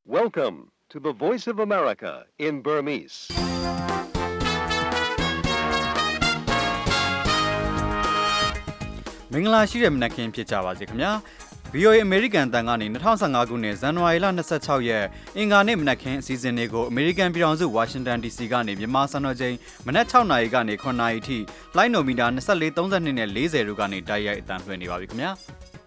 Welcome to the Voice of America in Burmese. ။မင်္ဂလာရှိတဲ့မနက်ခင်းဖြစ်ကြပါစေခင်ဗျာ။ VOA American တန်ကနေ2015ခုနှစ်ဇန်နဝါရီလ26ရက်အင်္ဂါနေ့မနက်ခင်းအစီအစဉ်လေးကို American ပြည်ထောင်စု Washington DC ကနေမြန်မာစံတော်ချိန်မနက်6နာရီကနေ9နာရီထိလိုင်းနိုမီတာ24 32နဲ့40တို့ကနေတိုက်ရိုက်အသံလွှင့်နေပါပြီခင်ဗျာ။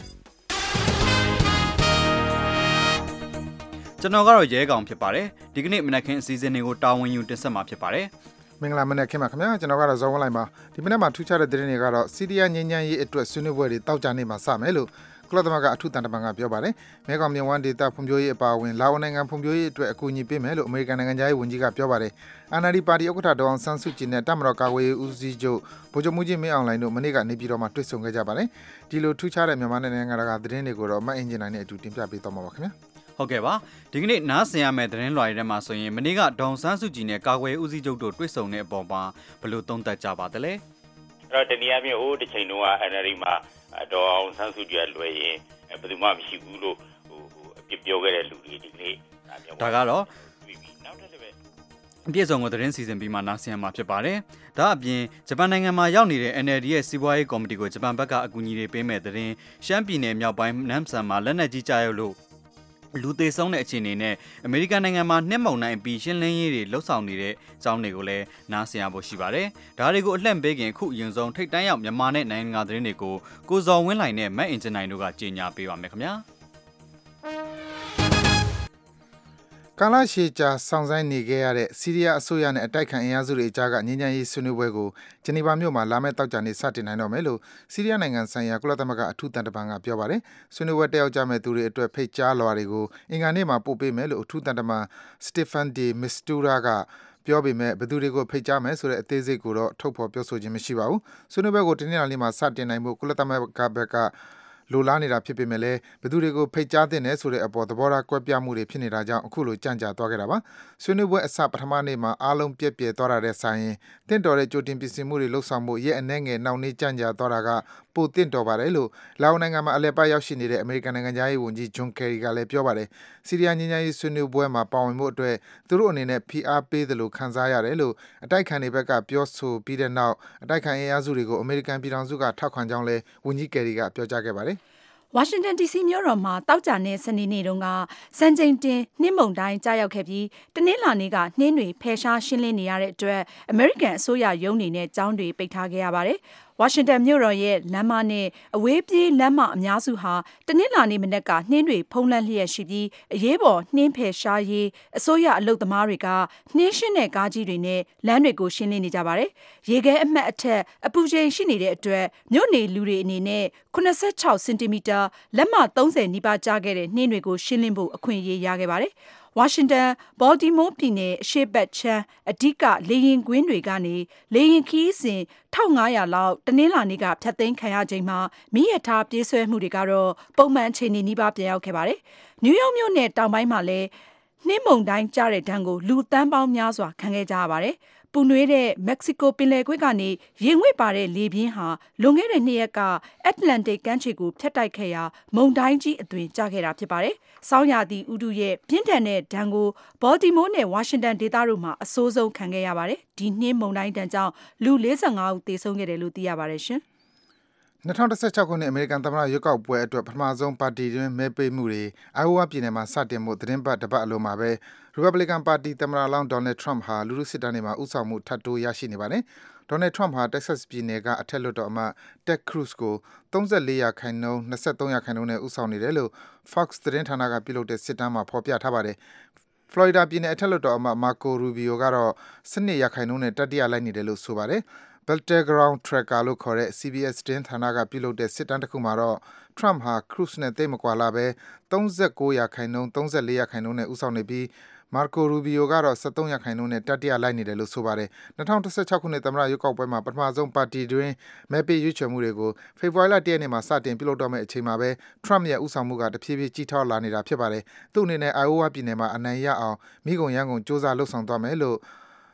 ကျွန်တော်ကတော့ရဲကောင်ဖြစ်ပါတယ်။ဒီကနေ့မနက်ခင်းအစီအစဉ်လေးကိုတာဝန်ယူတင်ဆက်မှာဖြစ်ပါတယ်။မင်္ဂလာမနက်ခင်းပါခင်ဗျာကျွန်တော်ကတော့ဇော်ဝင်းလိုက်ပါဒီမနက်မှာထူးခြားတဲ့သတင်းတွေကတော့စီးရီးယားငြိမ်းချမ်းရေးအတွက်ဆွေးနွေးပွဲတွေတောက်ကြနေမှာစမယ်လို့ကုလသမဂ္ဂအထူးတန်တမန်ကပြောပါတယ်မဲခေါင်မြစ်ဝှမ်းဒေသဖွံ့ဖြိုးရေးအပါအဝင်လာအိုနိုင်ငံဖွံ့ဖြိုးရေးအတွက်အကူအညီပေးမယ်လို့အမေရိကန်နိုင်ငံသားရေးဝန်ကြီးကပြောပါတယ် NLD ပါတီဥက္ကဋ္ဌဒေါအောင်ဆန်းစုကြည်နဲ့တပ်မတော်ကာကွယ်ရေးဦးစီးချုပ်ဗိုလ်ချုပ်မှူးကြီးမင်းအောင်လှိုင်တို့မနေ့ကနေပြည်တော်မှာတွေ့ဆုံခဲ့ကြပါတယ်ဒီလိုထူးခြားတဲ့မြန်မာနိုင်ငံကသတင်းတွေကိုတော့မအင်ဂျင်နိုင်နဲ့အတူတင်ပြပေးသွားမှာပါခင်ဗျာဟုတ်ကဲ့ပါဒီကနေ့နားဆင်ရမယ့်သတင်းလွှာတွေထဲမှာဆိုရင်မနေ့ကဒေါအောင်ဆန်းစုကြည်နဲ့ကာကွယ်ဦးစီးချုပ်တို့တွေ့ဆုံတဲ့အပေါ်မှာဘယ်လိုသုံးသပ်ကြပါသလဲအဲ့တော့တနည်းအားဖြင့်တစ်ချိန်လုံးက NLD မှာဒေါအောင်ဆန်းစုကြည်လွယ်ရင်ဘယ်သူမှမရှိဘူးလို့အပြစ်ပြောခဲ့တဲ့လူတွေဒီကနေ့ဒါကတော့နောက်ထပ်လည်းပဲအပြည့်စုံကိုသတင်းစီစဉ်ပြီးမှနားဆင်ရမှာဖြစ်ပါတယ်ဒါအပြင်ဂျပန်နိုင်ငံမှာရောက်နေတဲ့ NLD ရဲ့စီးပွားရေးကော်မတီကိုဂျပန်ဘက်ကအကူအညီတွေပေးမဲ့သတင်းရှမ်းပြည်နယ်မြောက်ပိုင်းနမ်ဆန်မှာလက်နက်ကြီးကြားရောက်လို့လူသေးဆုံးတဲ့အခြေအနေနဲ့အမေရိကန်နိုင်ငံမှာနှစ်မုံနိုင်ပြီးရှင်းလင်းရေးတွေလှုပ်ဆောင်နေတဲ့အကြောင်းတွေကိုလည်းနားဆင်ရဖို့ရှိပါတယ်။ဒါတွေကိုအလှည့်ပေးခင်အခုအရင်ဆုံးထိတ်တန်းရောက်မြန်မာနဲ့နိုင်ငံတကာသတင်းတွေကိုကိုဇော်ဝင်းလှိုင်နဲ့မတ်အင်ဂျင်နိုင်တို့ကကြေညာပေးပါမယ်ခင်ဗျာ။ကာလရှည်ကြာဆောင်ဆိုင်နေခဲ့ရတဲ့စီးရီးယားအစိုးရနဲ့အတိုက်ခံအင်အားစုတွေအကြားကငြိမ်းချမ်းရေးဆွေးနွေးပွဲကိုဂျနီဗာမြို့မှာလာမယ့်တောက်ကြနေ့စတင်နိုင်တော့မယ်လို့စီးရီးယားနိုင်ငံဆိုင်ရာကုလသမဂ္ဂအထူးတန်တမန်ကပြောပါတယ်။ဆွေးနွေးပွဲတက်ရောက်ကြမဲ့သူတွေအတွက်ဖိတ်ကြားလွှာတွေကိုအင်္ဂါနေ့မှာပို့ပေးမယ်လို့အထူးတန်တမန်စတီဖန်ဒီမစ္စတူရာကပြောပေမဲ့ဘယ်သူတွေကိုဖိတ်ကြားမယ်ဆိုတဲ့အသေးစိတ်ကိုတော့ထုတ်ဖော်ပြောဆိုခြင်းမရှိပါဘူး။ဆွေးနွေးပွဲကိုတနင်္လာနေ့မှာစတင်နိုင်ဖို့ကုလသမဂ္ဂဘက်ကလိုလားနေတာဖြစ်ပေမဲ့လည်းဘယ်သူတွေကိုဖိတ်ကြားသင့်တယ်ဆိုတဲ့အပေါ်သဘောထားကွဲပြားမှုတွေဖြစ်နေတာကြောင့်အခုလိုကြန့်ကြာသွားခဲ့တာပါဆွေးနွေးပွဲအစပထမနေ့မှာအားလုံးပြည့်ပြည့်သွားတာတဲ့ဆိုင်ရင်တင့်တော်တဲ့ကြိုတင်ပြင်ဆင်မှုတွေလှုပ်ဆောင်မှုရဲ့အနှဲငယ်နောက်နေ့ကြန့်ကြာသွားတာကပိုတင့်တော်ပါတယ်လို့လာအိုနိုင်ငံမှာအလဲပတ်ရောက်ရှိနေတဲ့အမေရိကန်နိုင်ငံသားရေးဝန်ကြီးဂျွန်ကယ်ရီကလည်းပြောပါတယ်စီးရီးယားငြိမ်းချမ်းရေးဆွေးနွေးပွဲမှာပါဝင်ဖို့အတွက်သူတို့အနေနဲ့ဖိအားပေးသလိုခံစားရတယ်လို့အတိုက်ခံတွေဘက်ကပြောဆိုပြီးတဲ့နောက်အတိုက်ခံအင်အားစုတွေကိုအမေရိကန်ပြည်ထောင်စုကထောက်ခံကြောင်းလည်းဝန်ကြီးကယ်ရီကပြောကြားခဲ့ပါတယ်ဝါရှင်တန် DC မြို့တော်မှာတောက်ကြနဲ့စနေနေ့တုန်းကစံချိန်တင်နှင်းမုန်တိုင်းကြားရောက်ခဲ့ပြီးတနင်္လာနေ့ကနှင်းတွေဖယ်ရှားရှင်းလင်းနေရတဲ့အတွက်အမေရိကန်အစိုးရရုံးတွေနဲ့ကျောင်းတွေပိတ်ထားခဲ့ရပါတယ်။ဝါရှင်တန်မြို့တော်ရဲ့လမ်းမနဲ့အဝေးပြေးလမ်းမအများစုဟာတနင်္လာနေ့မနက်ကနှင်းတွေဖုံးလွှမ်းလျက်ရှိပြီးအရေးပေါ်နှင်းဖယ်ရှားရေးအစိုးရအလုပ်သမားတွေကနှင်းရှင်းတဲ့ကားကြီးတွေနဲ့လမ်းတွေကိုရှင်းလင်းနေကြပါတယ်။ရေခဲအမှတ်အထက်အပူချိန်ရှိနေတဲ့အတွက်မြို့နေလူတွေအနေနဲ့86စင်တီမီတာလက်မ30နီးပါးကျခဲ့တဲ့နှင်းတွေကိုရှင်းလင်းဖို့အခွင့်အရေးရခဲ့ပါတယ်။ဝါရှင်တန်ဘော်တီမိုးပြည်နယ်အရှေ့ဘက်ခြမ်းအဓိကလေယာဉ်ကွင်းတွေကနေလေယာဉ်ခီးစဉ်1500လောက်တနင်္လာနေ့ကဖျက်သိမ်းခံရချိန်မှာမီးရထားပြေးဆွဲမှုတွေကတော့ပုံမှန်အခြေအနေနီးပါးပြန်ရောက်ခဲ့ပါတယ်။နယူးယောက်မြို့နယ်တောင်ပိုင်းမှာလည်းနှင်းမုန်တိုင်းကျတဲ့ဒဏ်ကိုလူသန်းပေါင်းများစွာခံခဲ့ကြရပါတယ်။ပူနွေးတဲ့မက္ကဆီကိုပင်လယ်ကွေ့ကနေရေငွေ့ပါတဲ့လေပြင်းဟာလွန်ခဲ့တဲ့2ရက်ကအတ္တလန္တိတ်ကမ်းခြေကိုဖျက်တိုက်ခဲ့ရာမုန်တိုင်းကြီးအသွင်ကျခဲ့တာဖြစ်ပါတယ်။ဆောင်းရာသီဥတုရဲ့ပြင်းထန်တဲ့ဒဏ်ကိုဘော်တီမိုးနဲ့ဝါရှင်တန်ဒေသတို့မှာအဆိုးဆုံးခံခဲ့ရပါတယ်။ဒီနှင်းမုန်တိုင်းဒဏ်ကြောင့်လူ45ဦးသေဆုံးခဲ့တယ်လို့သိရပါတယ်ရှင်။ 2016ခုနှစ်အမေရိကန်သမ္မတရွေးကောက်ပွဲအတွက်ပထမဆုံးပါတီတွင်းမဲပေးမှုတွေအိုင်အိုဝါပြည်နယ်မှာစတင်မှုသတင်းပတ်တစ်ပတ်အလိုမှာပဲ Republican ပါတီသမ္မတလောင်း Donald Trump ဟာလူထုစစ်တမ်းတွေမှာဥဆောင်မှုထပ်တိုးရရှိနေပါတယ်။ Donald Trump ဟာ Texas ပြည်နယ်ကအထက်လွှတ်တော်အမတ် Ted Cruz ကို34% 23% နဲ့ဥဆောင်နေတယ်လို့ Fox သတင်းဌာနကပြုလုပ်တဲ့စစ်တမ်းမှာဖော်ပြထားပါတယ်။ Florida ပြည်နယ်အထက်လွှတ်တော်အမတ် Marco Rubio ကတော့12% နဲ့တတိယလိုက်နေတယ်လို့ဆိုပါတယ်။ Battleground Tracker လို့ခေါ်တဲ့ CBS သတင်းဌာနကပြုလုပ်တဲ့စစ်တမ်းတစ်ခုမှာတော့ Trump ဟာ Cruz နဲ့သိပ်မကွာလှဘဲ39% 34% နဲ့ဦးဆောင်နေပြီးMarco Rubio ကတော့13% နဲ့တတိယလိုက်နေတယ်လို့ဆိုပါတယ်။2016ခုနှစ်သမ္မတရွေးကောက်ပွဲမှာပထမဆုံးပါတီတွင်းမဲပေးရွေးချယ်မှုတွေကိုဖေဖော်ဝါရီလ1ရက်နေ့မှာစတင်ပြုလုပ်တော့မယ့်အချိန်မှာပဲ Trump ရဲ့ဦးဆောင်မှုကတဖြည်းဖြည်းကြီးထွားလာနေတာဖြစ်ပါတယ်။ သူ့အနေနဲ့ Iowa ပြည်နယ်မှာအနိုင်ရအောင်မိဂုံရန်ကုန်စ조사လှုပ်ဆောင်သွားမယ်လို့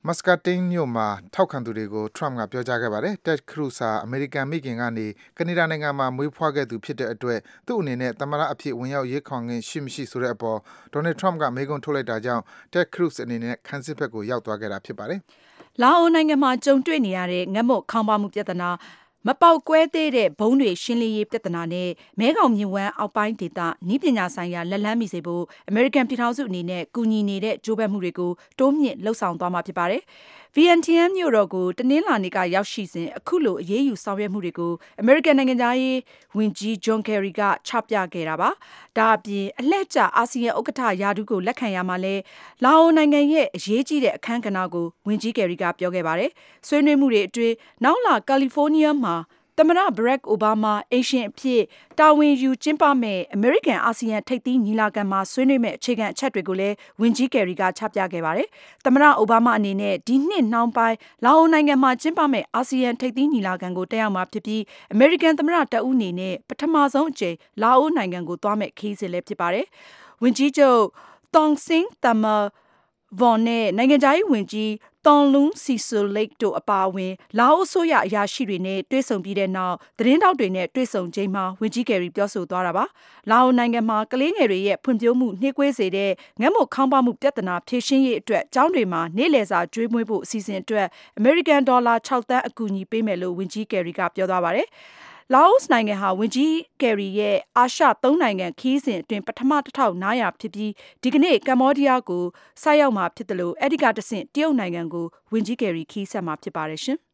Muscatine မြို့မှာထောက်ခံသူတွေကို Trump ကပြောကြားခဲ့ပါတယ်။ Ted Cruz ဟာအမေရိကန်မိခင်ကနေကနေဒါနိုင်ငံမှာမွေးဖွားခဲ့သူဖြစ်တဲ့အတွက်သူ့အနေနဲ့သမ္မတအဖြစ်ဝင်ရောက်ရွေးခံခွင့်ရှိမရှိဆိုတဲ့အပေါ် Donald Trump ကမေးခွန်းထုတ်လိုက်တာကြောင့် Ted Cruz အနေနဲ့ခန်းစစ်ဘက်ကိုရောက်သွားခဲ့တာဖြစ်ပါတယ်။လာအိုနိုင်ငံမှာကြုံတွေ့နေရတဲ့ငတ်မွတ်ခေါင်းပါးမှုပြဿနာ၊မပေါက်ကွဲသေးတဲ့ဘုံတွေရှင်းလင်းရေးပြဿနာနဲ့မဲခေါင်မြစ်ဝှမ်းအောက်ပိုင်းဒေသနည်းပညာဆိုင်ရာလက်လှမ်းမီစေဖို့အမေရိကန်ပြည်ထောင်စုအနေနဲ့ကူညီနေတဲ့ကြိုးပမ်းမှုတွေကိုတိုးမြှင့်လှုပ်ဆောင်သွားမှာဖြစ်ပါတယ်။ Vientiane မြို့တော်ကိုတနင်္လာနေ့ကရောက်ရှိစဉ်အခုလိုအရေးယူဆောင်ရွက်မှုတွေကိုအမေရိကန်နိုင်ငံခြားရေးဝန်ကြီး John Kerry ကချပြခဲ့တာပါ။ဒါအပြင်အလှည့်ကျအာဆီယံဥက္ကဋ္ဌရာထူးကိုလက်ခံရမှာလဲလာအိုနိုင်ငံရဲ့အရေးကြီးတဲ့အခန်းကဏ္ဍကိုဝန်ကြီး Kerry ကပြောခဲ့ပါတယ်။ဆွေးနွေးမှုတွေအတွင်းနောက်လကာလီဖိုးနီးယားမှာသမ္မတ Barack Obama အိမ်ရှင်အဖြစ်တာဝန်ယူကျင်းပမယ့်အမေရိကန်အာဆီယံထိပ်သီးညီလာခံမှာဆွေးနွေးမယ့်အခြေခံအချက်တွေကိုလည်းဝန်ကြီး Kerry ကချပြခဲ့ပါတယ်။သမ္မတ Obama အနေနဲ့ဒီနှစ်နှောင်းပိုင်းလာအိုနိုင်ငံမှာကျင်းပမယ့်အာဆီယံထိပ်သီးညီလာခံကိုတက်ရောက်မှာဖြစ်ပြီးအမေရိကန်သမ္မတတဦးအနေနဲ့ပထမဆုံးအကြိမ်လာအိုနိုင်ငံကိုသွားမယ့်ခရီးစဉ်လည်းဖြစ်ပါတယ်။ဝန်ကြီးချုပ် Thongsin Thamavon နဲ့နိုင်ငံခြားရေးဝန်ကြီးThongloun Sisoulith တို့အပါအဝင်လာအိုအစိုးရအရာရှိတွေနဲ့တွေ့ဆုံပြီးတဲ့နောက်သတင်းထောက်တွေနဲ့တွေ့ဆုံချိန်မှာဝန်ကြီး Kerry ပြောဆိုသွားတာပါ။လာအိုနိုင်ငံမှာကလေးငယ်တွေရဲ့ဖွံ့ဖြိုးမှုနှေးကွေးစေတဲ့ငတ်မွတ်ခေါင်းပါးမှုပြဿနာဖြေရှင်းရေးအတွက်ကျောင်းတွေမှာနေ့လည်စာကျွေးမွေးဖို့အစီအစဉ်အတွက်အမေရိကန်ဒေါ်လာ 6 သန်းအကူအညီပေးမယ်လို့ဝန်ကြီး Kerry ကပြောသွားပါတယ်။လာအိုနိုင်ငံဟာဝန်ကြီး Kerry ရဲ့အာရှ3နိုင်ငံခရီးစဉ်အတွင်းပထမတစ်ထောက်နားရဖြစ်ပြီးဒီကနေ့ကမ္ဘောဒီးယားကိုဆိုက်ရောက်မှာဖြစ်တယ်လို့အဲဒီကတဆင့်တရုတ်နိုင်ငံကိုဝန်ကြီး Kerry ခရီးဆက်မှာဖြစ်ပါတယ်ရှင်။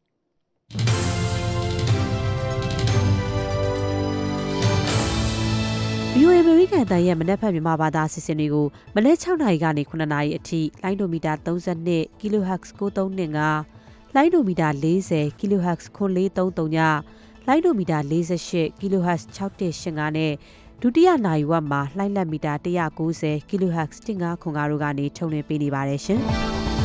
VOA အမေရိကန်အသံရဲ့မနက်ဖြန်မြန်မာဘာသာအစီအစဉ်တွေကိုမနက်6နာရီကနေ9နာရီအထိလိုင်းဒိုမီတာ32 kHz 9325လိုင်းဒိုမီတာ40 kHz 9330ညလိုင်းဒိုမီတာ48 kHz 6185နဲ့ဒုတိယနာရီဝက်မှာလိုင်းလက်မီတာ190 kHz 1505တို့ကနေထုတ်လွှင့်ပေးနေပါတယ်ရှင်။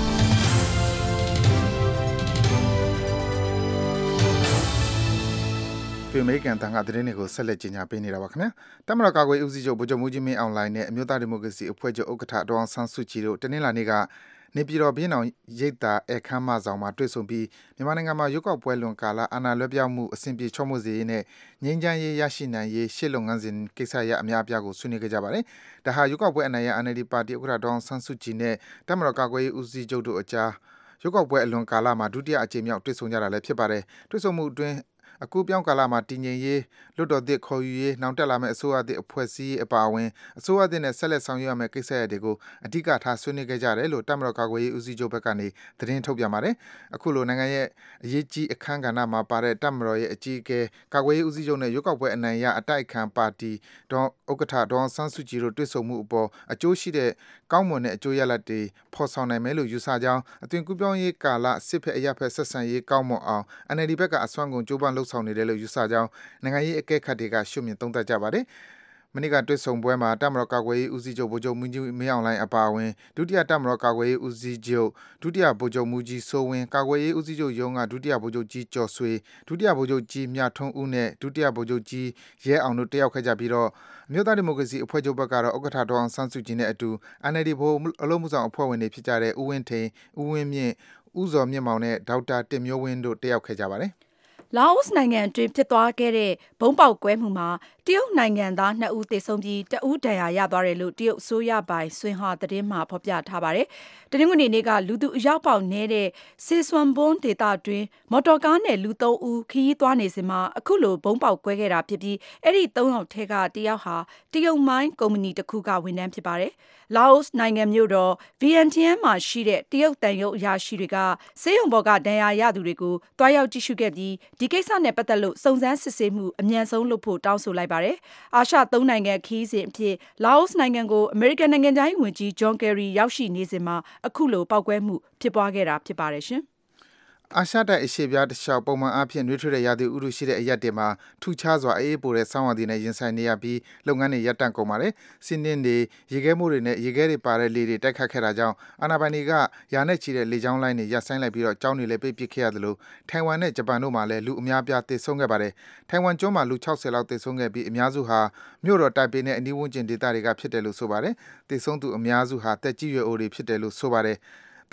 အမေရိကန်တန်ခါသတင်းတွေကိုဆက်လက်ကြီးညာပေးနေတာပါခင်ဗျာတမရကာကွယ်ဦးစီးချုပ်ဗိုလ်ချုပ်မူကြီးမင်းအောင်လှိုင်နဲ့အမျိုးသားဒီမိုကရေစီအဖွဲ့ချုပ်ဥက္ကဋ္ဌဒေါအောင်ဆန်းစုကြည်တို့တနင်္လာနေ့ကနေပြည်တော်ဘင်းအောင်ရိပ်သာအခမ်းမဆောင်မှာတွေ့ဆုံပြီးမြန်မာနိုင်ငံမှာရွေးကောက်ပွဲလွန်ကာလအာဏာလွှဲပြောင်းမှုအဆင်ပြေချောမွေ့စေရေးနဲ့ငြိမ်းချမ်းရေးရရှိနိုင်ရေးရှေ့လုပ်ငန်းစဉ်ကိစ္စရပ်အများအပြားကိုဆွေးနွေးခဲ့ကြပါတယ်။ဒါဟာရွေးကောက်ပွဲအနိုင်ရ NLD ပါတီဥက္ကဋ္ဌဒေါအောင်ဆန်းစုကြည်နဲ့တမရကာကွယ်ဦးစီးချုပ်တို့အကြားရွေးကောက်ပွဲအလွန်ကာလမှာဒုတိယအကြိမ်မြောက်တွေ့ဆုံကြတာလည်းဖြစ်ပါတယ်။တွေ့ဆုံမှုအတွင်းအခုပြောင်းကာလမှာတည်ငြိမ်ရေးလွတ်တော်သစ်ခေါ်ယူရေးနောက်တက်လာမယ့်အစိုးရသစ်အဖွဲ့အစည်းရေးအပါအဝင်အစိုးရသစ်နဲ့ဆက်လက်ဆောင်ရွက်ရမယ့်ကိစ္စရပ်တွေကိုအဓိကထားဆွေးနွေးခဲ့ကြတယ်လို့တမတော်ကာကွယ်ရေးဦးစီးချုပ်ဘက်ကနေသတင်းထုတ်ပြန်ပါတယ်။အခုလိုနိုင်ငံရဲ့အရေးကြီးအခမ်းကဏ္ဍမှာပါတဲ့တမတော်ရဲ့အကြီးအကဲကာကွယ်ရေးဦးစီးချုပ်နဲ့ရွေးကောက်ပွဲအနိုင်ရအတိုက်ခံပါတီဥက္ကဋ္ဌဒေါအောင်ဆန်းစုကြည်တို့တွေ့ဆုံမှုအပေါ်အကျိုးရှိတဲ့ကောင်းမွန်တဲ့အကျိုးရလဒ်တွေဖော်ဆောင်နိုင်မယ်လို့ယူဆကြောင်းအသွင်ကူးပြောင်းရေးကာလစစ်ဖက်အရပ်ဖက်ဆက်ဆံရေးကောင်းမွန်အောင် NLD ဘက်ကအစွမ်းကုန်ကြိုးပမ်းလှုပ်ဆောင်နေတယ်လို့ယူဆကြောင်းနိုင်ငံရေးအကဲခတ်တွေကရှုမြင်သုံးသပ်ကြပါတယ်။မနေ့ကတွေ့ဆုံပွဲမှာတမတော်ကာကွယ်ရေးဦးစီးချုပ်ဗိုလ်ချုပ်မူကြီးမင်းအောင်လှိုင်အပါအဝင်ဒုတိယတမတော်ကာကွယ်ရေးဦးစီးချုပ်ဒုတိယဗိုလ်ချုပ်မူကြီးစိုးဝင်းကာကွယ်ရေးဦးစီးချုပ်ရုံးကဒုတိယဗိုလ်ချုပ်ကြီးကျော်ဆွေဒုတိယဗိုလ်ချုပ်ကြီးမြထွန်းဦးနဲ့ဒုတိယဗိုလ်ချုပ်ကြီးရဲအောင်တို့တက်ရောက်ခဲ့ကြပြီးတော့အမျိုးသားဒီမိုကရေစီအဖွဲ့ချုပ်ဘက်ကတော့ဥက္ကဋ္ဌဒေါအောင်ဆန်းစုကြည်နဲ့အတူ NLD ဗဟိုအလုပ်မှုဆောင်အဖွဲ့ဝင်တွေဖြစ်ကြတဲ့ဦးဝင်းထိန်ဦးဝင်းမြင့်ဦးဇော်မြင့်မောင်နဲ့ဒေါက်တာတင်မျိုးဝင်းတို့တက်ရောက်ခဲ့ကြပါတယ်။လာအိုနိုင်ငံအတွင်းဖြစ်သွားခဲ့တဲ့ဘုံပေါက်ကွဲမှုမှာတရုတ်နိုင်ငံသား2ဦးသေဆုံးပြီး1ဦးဒဏ်ရာရသွားတယ်လို့တရုတ်အစိုးရပိုင်ဆွင်ဟွာသတင်းမှာဖော်ပြထားပါတယ်။တနင်္ဂနွေနေ့ကလူသူအယောက်ပေါက်နေတဲ့စေဆွမ်ဘွန်းဒေသတွင်းမော်တော်ကားနဲ့လူ3ဦးခရီးသွားနေစဉ်မှာအခုလိုဘုံပေါက်ကွဲခဲ့တာဖြစ်ပြီးအဲ့ဒီ3ယောက်ထဲက1ယောက်ဟာတရုတ်မိုင်းကုမ္ပဏီတစ်ခုကဝန်ထမ်းဖြစ်ပါတယ်။လာအိုနိုင်ငံမြို့တော်ဗီယန်တီယန်မှာရှိတဲ့တရုတ်တန်ရုပ်အရာရှိတွေကဆေးရုံပေါ်ကဒဏ်ရာရသူတွေကိုတွားရောက်ကြည့်ရှုခဲ့ပြီးဒီကိစ္စနဲ့ပတ်သက်လို့စုံစမ်းစစ်ဆေးမှုအမြန်ဆုံးလုပ်ဖို့တောင်းဆိုလိုက်ပါတယ်။အာရှ3နိုင်ငံခရီးစဉ်အဖြစ်လာအိုနိုင်ငံကိုအမေရိကန်နိုင်ငံသားဝန်ကြီး John Kerry ရောက်ရှိနေစဉ်မှာအခုလိုပေါက်ကွဲမှုဖြစ်ပွားခဲ့တာဖြစ်ပါတယ်ရှင်။အာရှတိုက်အရှေ့ပြားတစ်လျှောက်ပုံမှန်အားဖြင့်နှွေးထွေးတဲ့ရာသီဥတုရှိတဲ့အရက်တွေမှာထူခြားစွာအေးပိုတဲ့ဆောင်းရာသီနဲ့ရင်ဆိုင်နေရပြီးလုပ်ငန်းတွေရပ်တန့်ကုန်ပါတယ်။စီးနှင်းတွေရေခဲမှုတွေနဲ့ရေခဲတွေပါတဲ့လေတွေတိုက်ခတ်ခဲ့တာကြောင့်အာဏာပိုင်တွေကရာနဲ့ချီတဲ့လေကြောင်းလိုင်းတွေရပ်ဆိုင်းလိုက်ပြီးတော့ကျောင်းတွေလည်းပိတ်ပစ်ခဲ့ရသလိုထိုင်ဝမ်နဲ့ဂျပန်တို့မှာလည်းလူအများအပြားသေဆုံးခဲ့ပါတယ်။ထိုင်ဝမ်ကျွန်းမှာလူ60လောက်သေဆုံးခဲ့ပြီးအများစုဟာမြို့တော်တိုင်ပေနဲ့အနီးဝန်းကျင်ဒေသတွေကဖြစ်တယ်လို့ဆိုပါတယ်။သေဆုံးသူအများစုဟာတက်ကြီးရွယ်အိုတွေဖြစ်တယ်လို့ဆိုပါတယ်။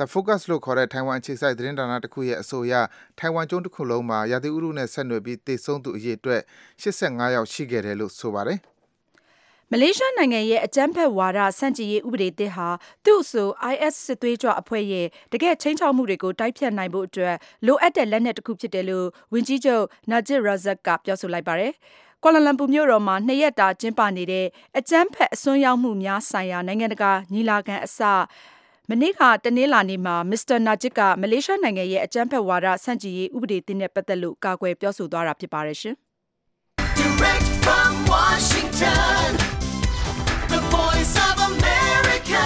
The Focus လို့ခေါ်တဲ့ထိုင်ဝမ်အခြေစိုက်သတင်းဌာနတစ်ခုရဲ့အဆိုအရထိုင်ဝမ်ကျွန်းတစ်ခုလုံးမှာရာသီဥတုနဲ့ဆက်နွယ်ပြီးသေဆုံးသူအရေအတွက်85ယောက်ရှိခဲ့တယ်လို့ဆိုပါတယ်မလေးရှားနိုင်ငံရဲ့အကြမ်းဖက်ဝါဒဆန့်ကျင်ရေးဥပဒေသစ်ဟာသူ့အဆို IS စစ်သွေးကြွအဖွဲ့ရဲ့တကယ့်ချင်းချောက်မှုတွေကိုတိုက်ဖြတ်နိုင်ဖို့အတွက်လိုအပ်တဲ့လက်နက်တစ်ခုဖြစ်တယ်လို့ဝန်ကြီးချုပ် Najib Razak ကပြောဆိုလိုက်ပါတယ်ကွာလာလမ်ပူမြို့တော်မှာ2ရက်တာကျင်းပနေတဲ့အကြမ်းဖက်အစွန်းရောက်မှုများဆိုင်ရာနိုင်ငံတကာညီလာခံအစမနေ့ကတနင်္လာနေ့မှာမစ္စတာနာဂျစ်ကမလေးရှားနိုင်ငံရဲ့အကြမ်းဖက်ဝါဒဆန့်ကျင်ရေးဥပဒေသစ်နဲ့ပတ်သက်လို့ကာကွယ်ပြောဆိုသွားတာဖြစ်ပါတယ်ရှင် Direct from Washington, the voice of America,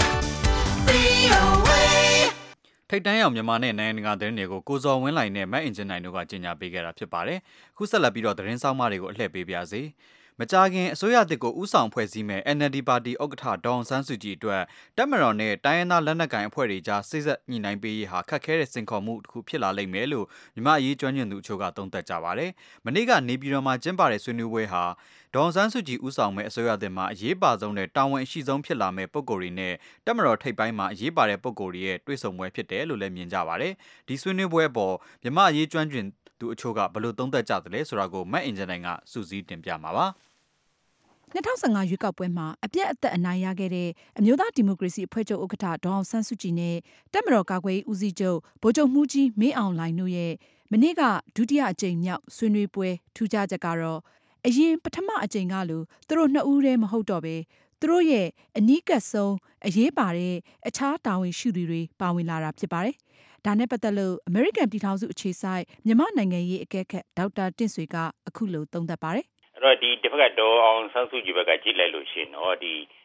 VOA. ထိတ်တန်းရောက်မြန်မာနဲ့နိုင်ငံတကာသတင်းတွေကိုကိုဇော်ဝင်းလိုင်နဲ့မတ်အင်ဂျင်နိုင်တို့ကကြေညာပေးခဲ့တာဖြစ်ပါတယ်။ခုဆက်လက်ပြီးတော့သတင်းဆောင်မတွေကိုအလှည့်ပေးပါစေ။မကြာခင်အစိုးရတစ်ကိုဥဆောင်ဖွဲ့စည်းမဲ့ NLD ပါတီဥက္ကဋ္ဌဒေါအောင်ဆန်းစုကြည်အတွက်တပ်မတော်နဲ့တိုင်းရင်းသားလက်နက်ကိုင်အဖွဲ့တွေကြားစိတ်ဆက်ညှိနှိုင်းပေးရေးဟာခက်ခဲတဲ့စင်ခေါ်မှုတစ်ခုဖြစ်လာလိမ့်မယ်လို့မြန်မာအရေးကျွမ်းကျင်သူအချို့ကသုံးသပ်ကြပါတယ်။မနေ့ကနေပြည်တော်မှာကျင်းပတဲ့ဆွေးနွေးပွဲဟာဒေါအောင်ဆန်းစုကြည်ဥဆောင်မဲ့အစိုးရတင်မှာအရေးပါဆုံးတဲ့တာဝန်အရှိဆုံးဖြစ်လာမဲ့ပုဂ္ဂိုလ်တွေနဲ့တပ်မတော်ထိပ်ပိုင်းမှာအရေးပါတဲ့ပုဂ္ဂိုလ်တွေရဲ့တွေ့ဆုံပွဲဖြစ်တယ်လို့လည်းမြင်ကြပါတယ်။ဒီဆွေးနွေးပွဲပေါ်မြန်မာအရေးကျွမ်းကျင်သူအချို့ကဘယ်လိုသုံးသပ်ကြသလဲဆိုတာကိုမတ်အင်ဂျင်နိုင်ကစူးစီးတင်ပြမှာပါ။ 2015ရွေးကောက်ပွဲမှာအပြတ်အသက်အနိုင်ရခဲ့တဲ့အမျိုးသားဒီမိုကရေစီအဖွဲ့ချုပ်ဥက္ကဋ္ဌဒေါအောင်ဆန်းစုကြည်နဲ့တပ်မတော်ကာကွယ်ရေးဦးစီးချုပ်ဗိုလ်ချုပ်မှူးကြီးမင်းအောင်လှိုင်တို့ရဲ့မနေ့ကဒုတိယအကြိမ်မြောက်ဆွေးနွေးပွဲထူးခြားချက်ကတော့အရင်ပထမအကြိမ်ကလိုသူတို့နှစ်ဦးတည်းမဟုတ်တော့ပဲသူတို့ရဲ့အနီးကပ်ဆုံးအရေးပါတဲ့အခြားတာဝန်ရှိသူတွေပါဝင်လာတာဖြစ်ပါတယ်။ဒါနဲ့ပတ်သက်လို့အမေရိကန်ပြည်ထောင်စုအခြေစိုက်မြန်မာနိုင်ငံရေးအကဲခတ်ဒေါက်တာတင့်ဆွေကအခုလိုသုံးသပ်ပါတယ်။အဲ့တော့ဒီတစ်ဖက်ကတော့အောင်ဆန်းစုကြည်ဘက်ကကြည့်လိုက်လို့ရှိရင်တော့ဒီ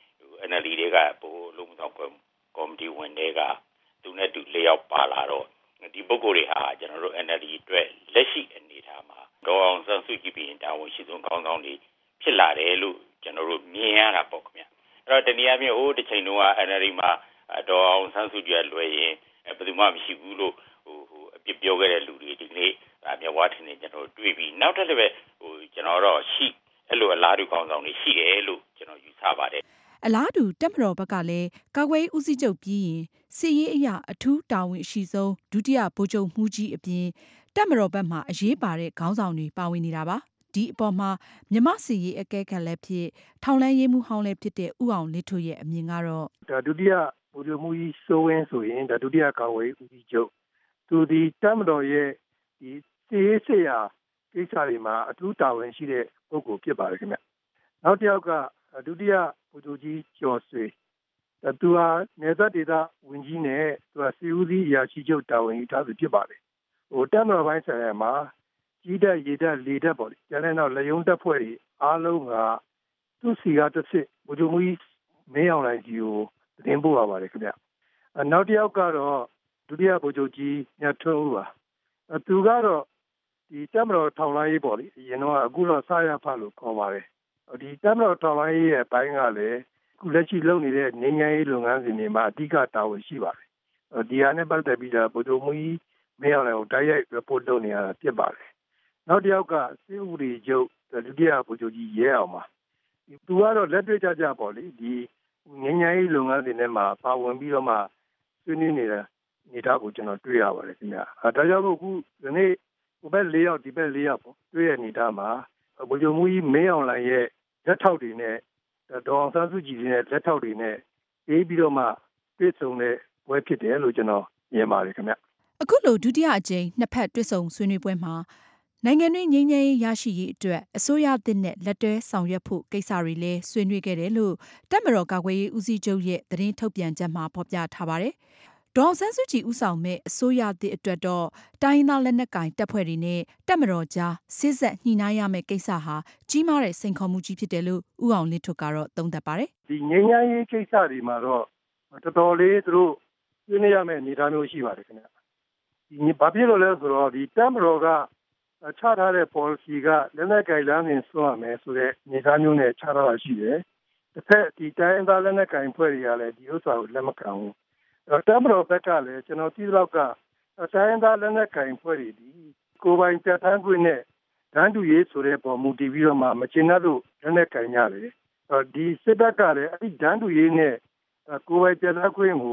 NLD တွေကဘိုးလုံးဆောင်ကော်မတီဝင်တွေကသူနဲ့တူ၄ယောက်ပါလာတော့ဒီပုဂ္ဂိုလ်တွေဟာကျွန်တော်တို့ NLD အတွက်လက်ရှိအနေအထားမှာဒေါအောင်ဆန်းစုကြည်ပြင်တာဝန်ရှိဆုံးခေါင်းဆောင်တွေဖြစ်လာတယ်လို့ကျွန်တော်တို့မြင်ရတာပေါ့ခင်ဗျ။အဲ့တော့တနည်းအားဖြင့်တစ်ချိန်လုံးက NLD မှာဒေါအောင်ဆန်းစုကြည်လွယ်ရင်ဘယ်သူမှမရှိဘူးလို့အပြစ်ပြောခဲ့တဲ့လူတွေဒီနေ့မြဝထင်းနေကျွန်တော်တွေ့ပြီးနောက်ထပ်လည်းပဲကျွန်တော်တော့ရှိအဲ့လိုအလားတူခေါင်းဆောင်တွေရှိတယ်လို့ကျွန်တော်ယူဆပါတယ်အလားတူတပ်မတော်ဘက်ကလည်းကာကွယ်ရေးဦးစီးချုပ်ပြီးရင်စစ်ရေးအရာအထူးတာဝန်အရှိဆုံးဒုတိယဗိုလ်ချုပ်မှူးကြီးအပြင်တပ်မတော်ဘက်မှာအရေးပါတဲ့ခေါင်းဆောင်တွေပါဝင်နေတာပါဒီအပေါ်မှာမြန်မာစစ်ရေးအကဲခတ်လည်းဖြစ်ထောင်လန်းရေးမှုဟောင်းလည်းဖြစ်တဲ့ဥအောင်လင်းထွေရဲ့အမြင်ကတော့ဒါဒုတိယဗိုလ်ချုပ်မှူးကြီးစိုးဝင်းဆိုရင်ဒါဒုတိယကာကွယ်ရေးဦးစီးချုပ်သူဒီတပ်မတော်ရဲ့ဒီစစ်ရေးစစ်ရာကိစ္စတွေမှာအထူးတာဝန်ရှိတဲ့ပုဂ္ဂိုလ်ဖြစ်ပါတယ်ခင်ဗျနောက်တစ်ယောက်ကဒုတိယဗိုလ်ချုပ်ကြီးကျော်ဆွေသူဟာနေသက်ဒေသဝင်ကြီးနဲ့သူကစီဦးစီးအရာရှိချုပ်တာဝန်ယူထားသူဖြစ်ပါတယ်တပ်မတော်ပိုင်းဆိုင်ရာမှာကြီးတက်ရေတက်လေတက်ပေါ့လေကျန်တဲ့နောက်လက်ယုံတပ်ဖွဲ့တွေအားလုံးကသူ့စီကတစ်စစ်ဗိုလ်ချုပ်မှူးကြီးမင်းအောင်လှိုင်ကြီးကိုတင်ပို့ရပါတယ်ခင်ဗျနောက်တစ်ယောက်ကတော့ဒုတိယဗိုလ်ချုပ်ကြီးမြတ်ထွန်းဦးပါသူကတော့ဒီတပ်မတော်ထောင်လိုင်းရေးပေါ့လေအရင်တော့အခုတော့စရဖတ်လို့ခေါ်ပါတယ်ဒီတပ်မတော်ထောင်လိုင်းရေးရဲ့ဘိုင်းကလည်းအခုလက်ရှိလုပ်နေတဲ့ငြိမ်းချမ်းရေးလုပ်ငန်းစဉ်တွေမှာအဓိကတာဝန်ရှိပါတယ်ဒီဟာနဲ့ပတ်သက်ပြီးတော့ဗိုလ်ချုပ်မှူးကြီးမင်းအောင်လှိုင်ကိုတိုက်ရိုက် report လုပ်နေရတာဖြစ်ပါတယ်နောက်တစ်ယောက်ကစစ်ဦးစီးချုပ်ဒုတိယဗိုလ်ချုပ်ကြီးရဲအောင်ပါသူကတော့လက်တွေ့ကြပေါ့လေဒီငြိမ်းချမ်းရေးလုပ်ငန်းစဉ်တွေမှာပါဝင်ပြီးတော့မှဆွေးနွေးနေတဲ့နေတာကိုကျွန်တော်တွေ့ရပါတယ်ခင်ဗျဒါကြောင့်မို့အခုဒီနေ့ဟိုဘက်၄ယောက်ဒီဘက်၄ယောက်ပေါ့တွေ့ရနေတာမှာဗိုလ်ချုပ်မှူးကြီးမင်းအောင်လှိုင်ရဲ့လက်ထောက်တွေနဲ့ဒေါအောင်ဆန်းစုကြည်ရဲ့လက်ထောက်တွေနဲ့ပြီးပြီးတော့မှတွေ့ဆုံတဲ့ပွဲဖြစ်တယ်လို့ကျွန်တော်မြင်ပါတယ်ခင်ဗျအခုလိုဒုတိယအကြိမ်နှစ်ဖက်တွေ့ဆုံဆွေးနွေးပွဲမှာနိုင်ငံတွင်းငြိမ်းချမ်းရေးရရှိရေးအတွက်အစိုးရသစ်နဲ့လက်တွဲဆောင်ရွက်ဖို့ကိစ္စတွေလည်းဆွေးနွေးခဲ့တယ်လို့တပ်မတော်ကာကွယ်ရေးဦးစီးချုပ်ရဲ့သတင်းထုတ်ပြန်ချက်မှာဖော်ပြထားပါတယ်။ဒေါအောင်ဆန်းစုကြည်ဦးဆောင်မဲ့အစိုးရသစ်အတွက်တော့တိုင်းရင်းသားလက်နက်ကိုင်တပ်ဖွဲ့တွေနဲ့တပ်မတော်ကြားစစ်ဆက်ညှိနှိုင်းရမယ့်ကိစ္စဟာကြီးမားတဲ့စိန်ခေါ်မှုကြီးဖြစ်တယ်လို့ဦးအောင်လင်းထွတ်ကတော့သုံးသပ်ပါတယ်။ဒီငြိမ်းချမ်းရေးကိစ္စတွေမှာတော့တော်တော်လေးသူတို့ဆွေးနွေးရမယ့်အနေအထားမျိုးရှိပါတယ်ခင်ဗျ။ဒီဘာဖြစ်လို့လဲဆိုတော့ဒီတပ်မတော်ကချထားတဲ့ policy ကလက်နက်ကိုင်လမ်းစဉ်ဆွရမယ်ဆိုတဲ့အနေအထားမျိုးနဲ့ချထားတာရှိတယ်။တစ်ဖက်ဒီတိုင်းသားလက်နက်ကိုင်ဖွဲ့တွေကလည်းဒီဥစ္စာကိုလက်မခံဘူး။တပ်မတော်ဘက်ကလည်းကျွန်တော်သိတော့ကတိုင်းသားလက်နက်ကိုင်ဖွဲ့တွေဒီကိုယ်ပိုင်တပ်ထမ်းခွင့်နဲ့ဒန်းတူရေးဆိုတဲ့ပုံမူတည်ပြီးတော့မှမကျင်တတ်လို့လက်နက်ကိုင်ရတယ်။ဒီစစ်တပ်ကလည်းအဲ့ဒီဒန်းတူရေးနဲ့ကိုယ်ပိုင်တပ်ထမ်းခွင့်ကို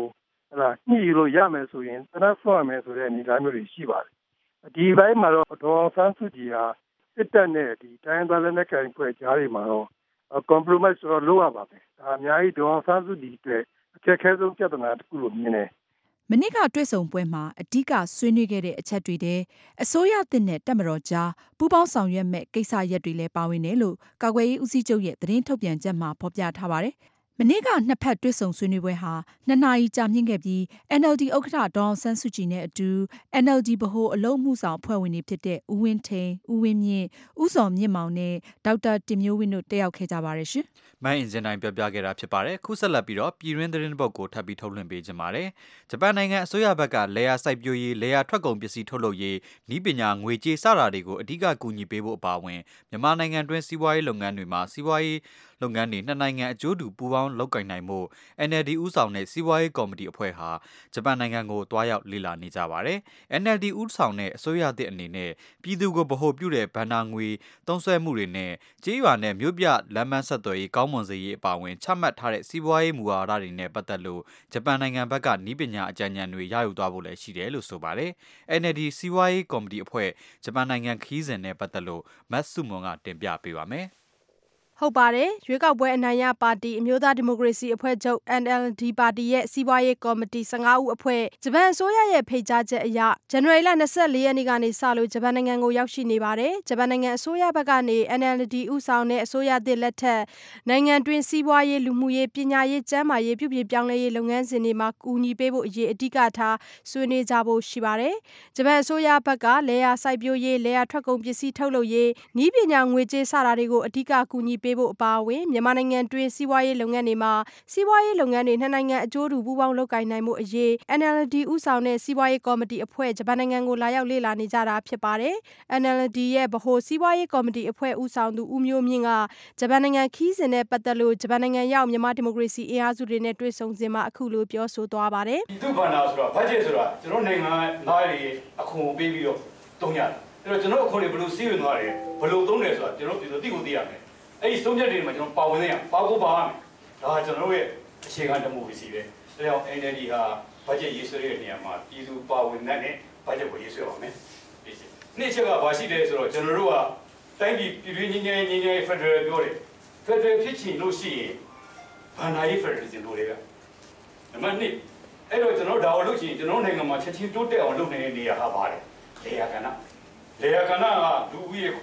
ညှိယူလို့ရမယ်ဆိုရင်တနက်ဆော့ရမယ်ဆိုတဲ့အနေအထားမျိုးတွေရှိပါတယ်ဒီဘက်မှာတော့ဒေါ်အောင်ဆန်းစုကြည်ဟာစစ်တပ်နဲ့ဒီတိုင်းသားလက်နက်ကိုင်ဖွဲ့ကြားတွေမှာတော့ compromise တော့လုပ်ရပါမယ်ဒါအများကြီးဒေါ်အောင်ဆန်းစုကြည်အတွက်အခက်အခဲဆုံးပြဿနာတစ်ခုလို့မြင်တယ်မနေ့ကတွေ့ဆုံပွဲမှာအဓိကဆွေးနွေးခဲ့တဲ့အချက်တွေတဲ့အစိုးရသစ်နဲ့တပ်မတော်ကြားပူးပေါင်းဆောင်ရွက်မဲ့ကိစ္စရပ်တွေလည်းပါဝင်တယ်လို့ကာကွယ်ရေးဦးစီးချုပ်ရဲ့သတင်းထုတ်ပြန်ချက်မှာဖော်ပြထားပါတယ်။မနေ့ကနှစ်ဖက်တွေ့ဆုံဆွေးနွေးပွဲဟာ2 နာရီကြာမြင့်ခဲ့ပြီး NLD ဥက္ကဋ္ဌဒေါ်အောင်ဆန်းစုကြည်နဲ့အတူ NLD ဗဟိုအလုပ်မှုဆောင်အဖွဲ့ဝင်တွေဖြစ်တဲ့ဦးဝင်းထိန်၊ဦးဝင်းမြင့်၊ဦးဇော်မြင့်မောင်နဲ့ဒေါက်တာတင်မျိုးဝင်းတို့တက်ရောက်ခဲ့ကြပါတယ်ရှင်။မိုင်းအင်ဂျင်တိုင်းပြောပြခဲ့တာဖြစ်ပါတယ်။ခုဆက်လက်ပြီးတော့ပြည်တွင်းသတင်းပုတ်ကိုထပ်ပြီးထုတ်လွှင့်ပေးကြပါမယ်။ဂျပန်နိုင်ငံအစိုးရဘက်ကလေယာစိုက်ပျိုးရေးလေယာထွက်ကုန်ပစ္စည်းထုတ်လုပ်ရေးနည်းပညာငွေကြေးစတာတွေကိုအဓိကကူညီပေးဖို့အပါအဝင်မြန်မာနိုင်ငံတွင်းစီးပွားရေးလုပ်ငန်းတွေမှာစီးပွားရေးလုပ်ငန်းတွေနှစ်နိုင်ငံအကျိုးတူပူးပေါင်းလုပ်ကိုင်နိုင်မှု NLD ဦးဆောင်တဲ့စီးပွားရေးကော်မတီအဖွဲ့ဟာဂျပန်နိုင်ငံကိုတွားရောက်လေ့လာနေကြပါတယ်။ NLD ဦးဆောင်တဲ့အစိုးရသစ်အနေနဲ့ပြည်သူကိုဗဟိုပြုတဲ့ဘဏ္ဍာငွေသုံးစွဲမှုတွေနဲ့ကြေးရွာနဲ့မြို့ပြလမ်းမဆက်သွယ်ရေးကောင်းမွန်စေရေးအပါအဝင်ချမှတ်ထားတဲ့စီးပွားရေးမူဝါဒတွေနဲ့ပတ်သက်လို့ဂျပန်နိုင်ငံဘက်ကနည်းပညာအကြံဉာဏ်တွေရယူသွားဖို့လည်းရှိတယ်လို့ဆိုပါတယ်။ NLD စီးပွားရေးကော်မတီအဖွဲ့ဂျပန်နိုင်ငံခရီးစဉ်နဲ့ပတ်သက်လို့မတ်စုမွန်ကတင်ပြပေးပါမယ်။ဟုတ်ပါတယ်ရွေးကောက်ပွဲအနိုင်ရပါတီအမျိုးသားဒီမိုကရေစီအဖွဲ့ချုပ် NLD ပါတီရဲ့စီးပွားရေးကော်မတီ15ဦးအဖွဲ့ဂျပန်အစိုးရရဲ့ဖိတ်ကြားချက်အရဇန်နဝါရီလ24ရက်နေ့ကနေစလို့ဂျပန်နိုင်ငံကိုရောက်ရှိနေပါတယ်ဂျပန်နိုင်ငံအစိုးရဘက်ကနေ NLD ဦးဆောင်တဲ့အစိုးရသစ်လက်ထက်နိုင်ငံတွင်းစီးပွားရေးလူမှုရေးပညာရေးကျန်းမာရေးပြုပြင်ပြောင်းလဲရေးလုပ်ငန်းစဉ်တွေမှာကူညီပေးဖို့အရေးအဓိကထားဆွေးနွေးကြဖို့ရှိပါတယ်ဂျပန်အစိုးရဘက်ကလေယာစိုက်ပျိုးရေးလေယာထွက်ကုန်ပစ္စည်းထုတ်လုပ်ရေးနည်းပညာငွေကြေးစတာတွေကိုအဓိကကူညီပေးဖို့အပါအဝင်မြန်မာနိုင်ငံတွင်းစီးပွားရေးလုပ်ငန်းတွေမှာစီးပွားရေးလုပ်ငန်းတွေနှစ်နိုင်ငံအကျိုးတူပူးပေါင်းလုပ်ကိုင်နိုင်မှုအရေး NLD ဦးဆောင်တဲ့စီးပွားရေးကော်မတီအဖွဲ့ဂျပန်နိုင်ငံကိုလာရောက်လေ့လာနေကြတာဖြစ်ပါတယ်။ NLD ရဲ့ဗဟိုစီးပွားရေးကော်မတီအဖွဲ့ဦးဆောင်သူဦးမျိုးမြင့်ကဂျပန်နိုင်ငံခီးစဉ်နဲ့ပတ်သက်လို့ဂျပန်နိုင်ငံရောက်မြန်မာဒီမိုကရေစီအင်အားစုတွေနဲ့တွေ့ဆုံစဉ်မှာအခုလိုပြောဆိုသွားပါတယ်။ဒီဘဏ္ဍာဆိုတာ budget ဆိုတာကျွန်တော်နိုင်ငံသားတွေအခွန်ပေးပြီးတော့သုံးရတယ်။အဲ့တော့ကျွန်တော်အခွန်တွေဘယ်လိုစီးဝင်သွားတယ်ဘယ်လိုသုံးတယ်ဆိုတာကျွန်တော်ဒီလိုသိကိုသိရမယ်။အဲ့ဒီဆုံးဖြတ်တွေမှာကျွန်တော်ပါဝင်နေရပါဖို့ပါရမယ်။ဒါကကျွန်တော်ရဲ့အခြေခံဒီမိုကရေစီပဲ။ဒါကြောင့် NLD ဟာ budget ရေးဆွဲတဲ့နေရာမှာပြည်သူပါဝင်တဲ့ budget ကိုရေးဆွဲပါမယ်။ဒီနေ့ချက်ကဘာရှိတယ်ဆိုတော့ကျွန်တော်တို့ကတိုင်းပြည်ပြည်တွင်းငင်းငင်း Federal ပြောတယ်။ Federal ဖြစ်ချင်လို့ရှိရင်ဘာသာရေး Federalism လို့တွေကနံပါတ်1အဲ့တော့ကျွန်တော်ဒါကိုလုပ်ချင်ကျွန်တော်နိုင်ငံမှာချက်ချင်းတိုးတက်အောင်လုပ်နေတဲ့နေရာဟာပါတယ်လေယာကဏ္ဍကလူဦးရေ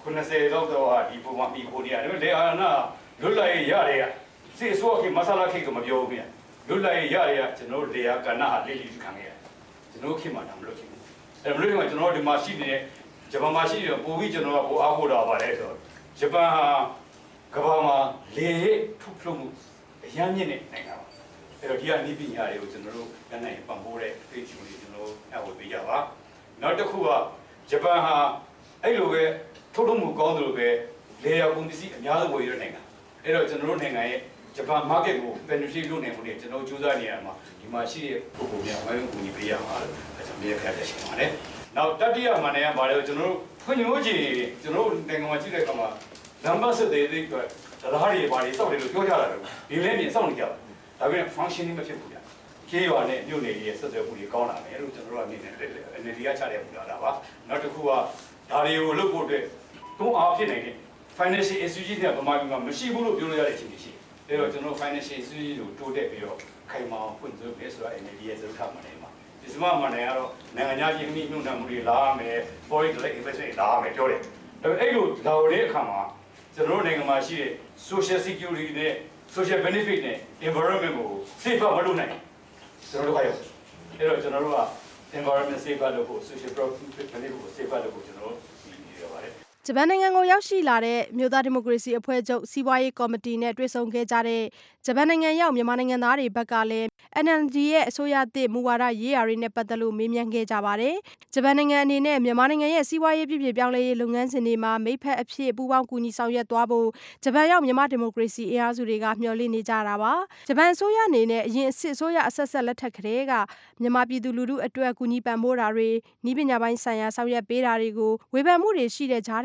90လောက်တော့ဒီပုံမှာပြီးခိုးနေရတယ်လေယာကဏ္ဍလွတ်လပ်ရေးရတယ်စီဆိုကမဆလာခိကမပြောဘူးဗျလွတ်လပ်ရေးရတယ်ကျွန်တော်လေယာကဏ္ဍဟာလေးလေးခံခဲ့ရတယ်ကျွန်တော်ခင်မှာတော့မလုပ်ချင်ဘူးအဲ့မလို့ကကျွန်တော်ဒီမှာရှိနေတဲ့ဂျပန်မှာရှိတဲ့ပိုပြီးကျွန်တော်ကပိုအားကိုးတာပါတယ်ဆိုတော့ဂျပန်ဟာကမ္ဘာမှာလေထုတ်လုပ်မှုအများကြီးနဲ့နိုင်ငံပါအဲ့တော့ဒီကနိပညာတွေကိုကျွန်တော်တို့နိုင်ငံပံ့ပိုးတဲ့ပြည်သူတွေကျွန်တော်အဝေပေးကြပါနောက်တစ်ခုကဂျပန်ဟာအဲ့လိုပဲထုတ်လုပ်မှုကောင်းတယ်လို့ပဲလေယာကုန်ပစ္စည်းအများဆုံးဝယ်ရတဲ့နိုင်ငံအဲ့တော့ကျွန်တော်တို့နိုင်ငံရဲ့ဂျပန် market ကို penetrate လုပ်နိုင်ဖို့နဲ့ကျွန်တော်ကြိုးစားနေရမှာဒီမှာရှိတဲ့ပုဂ္ဂိုလ်များဝိုင်းဝန်းကူညီပေးရမှာလို့ကျွန်တော်မြင်ခဲ့ရရှိပါတယ်နောက်တတိယမှန်တယ်ကဘာလဲကျွန်တော်တို့ဖွံ့ဖြိုးခြင်းကျွန်တော်တို့နိုင်ငံမှာရှိတဲ့အခါမှာနံပါတ်7တွေအတွက်တရားတွေဘာတွေစောက်တယ်လို့ပြောကြတာလို့ဒီလည်းမြင်စောက်နေကြတယ်ဒါပေမဲ့ functioning မဖြစ်ဘူးဗျာကျေးရွာနဲ့မြို့နယ်ရဲ့ဆက်သွယ်မှုတွေကောင်းလာမယ်လို့ကျွန်တော်တို့အနေနဲ့ NLD ကချတဲ့ပူလာတာပါနောက်တစ်ခုကဒါတွေကိုလုပ်ဖို့အတွက်သုံးအားဖြစ်နိုင်တဲ့ financial institution ကဗမာပြည်မှာမရှိဘူးလို့ပြောလို့ရတဲ့အခြေအနေရှိတယ်အဲ့တော့ကျွန်တော် financial institution ကိုတိုးတက်ပြီးတော့ခိုင်မာအောင်ဖွင့်ဆိုမယ်ဆိုတာ NLD ရဲ့စကားမှန်တယ်မှာဒီစမမှန်တယ်ကတော့နိုင်ငံခြားချင်းနှိမ့်နှုတ်နှံမှုတွေလာမယ် foreign direct investment လာမယ်ပြောတယ်အဲ့လိုဒါဝတဲ့အခါမှာကျွန်တော်တို့နိုင်ငံမှာရှိတဲ့ social security နဲ့ social benefit နဲ့ environment ကို safe မလုပ်နိုင်ကျွန်တော်တို့ခိုင်းအဲ့တော့ကျွန်တော်တို့က environment safe လုပ်ဖို့ social benefit ကို safe လုပ်ဖို့ကျွန်တော်တို့ဒီရပါတယ်ဂျပန်နိုင်ငံကိုရောက်ရှိလာတဲ့မြို့သားဒီမိုကရေစီအဖွဲ့ချုပ်စီးပွားရေးကော်မတီနဲ့တွေ့ဆုံခဲ့ကြတဲ့ဂျပန်နိုင်ငံရောက်မြန်မာနိုင်ငံသားတွေဘက်ကလည်း NLD ရဲ့အစိုးရသစ်မူဝါဒရေးရာတွေနဲ့ပတ်သက်လို့မေးမြန်းခဲ့ကြပါတယ်။ဂျပန်နိုင်ငံအနေနဲ့မြန်မာနိုင်ငံရဲ့စီးပွားရေးပြည်ပြောင်းလဲရေးလုပ်ငန်းစဉ်တွေမှာမိတ်ဖက်အဖြစ်ပူးပေါင်းကူညီဆောင်ရွက်သွားဖို့ဂျပန်ရောက်မြန်မာဒီမိုကရေစီအင်အားစုတွေကမျှော်လင့်နေကြတာပါ။ဂျပန်အစိုးရအနေနဲ့အရင်အစစ်အစိုးရအဆက်ဆက်လက်ထက်ကလေးကမြန်မာပြည်သူလူထုအတွက်ကူညီပံ့ပိုးတာတွေနည်းပညာပိုင်းဆိုင်ရာဆောင်ရွက်ပေးတာတွေကိုဝေဖန်မှုတွေရှိတဲ့ကြားထဲ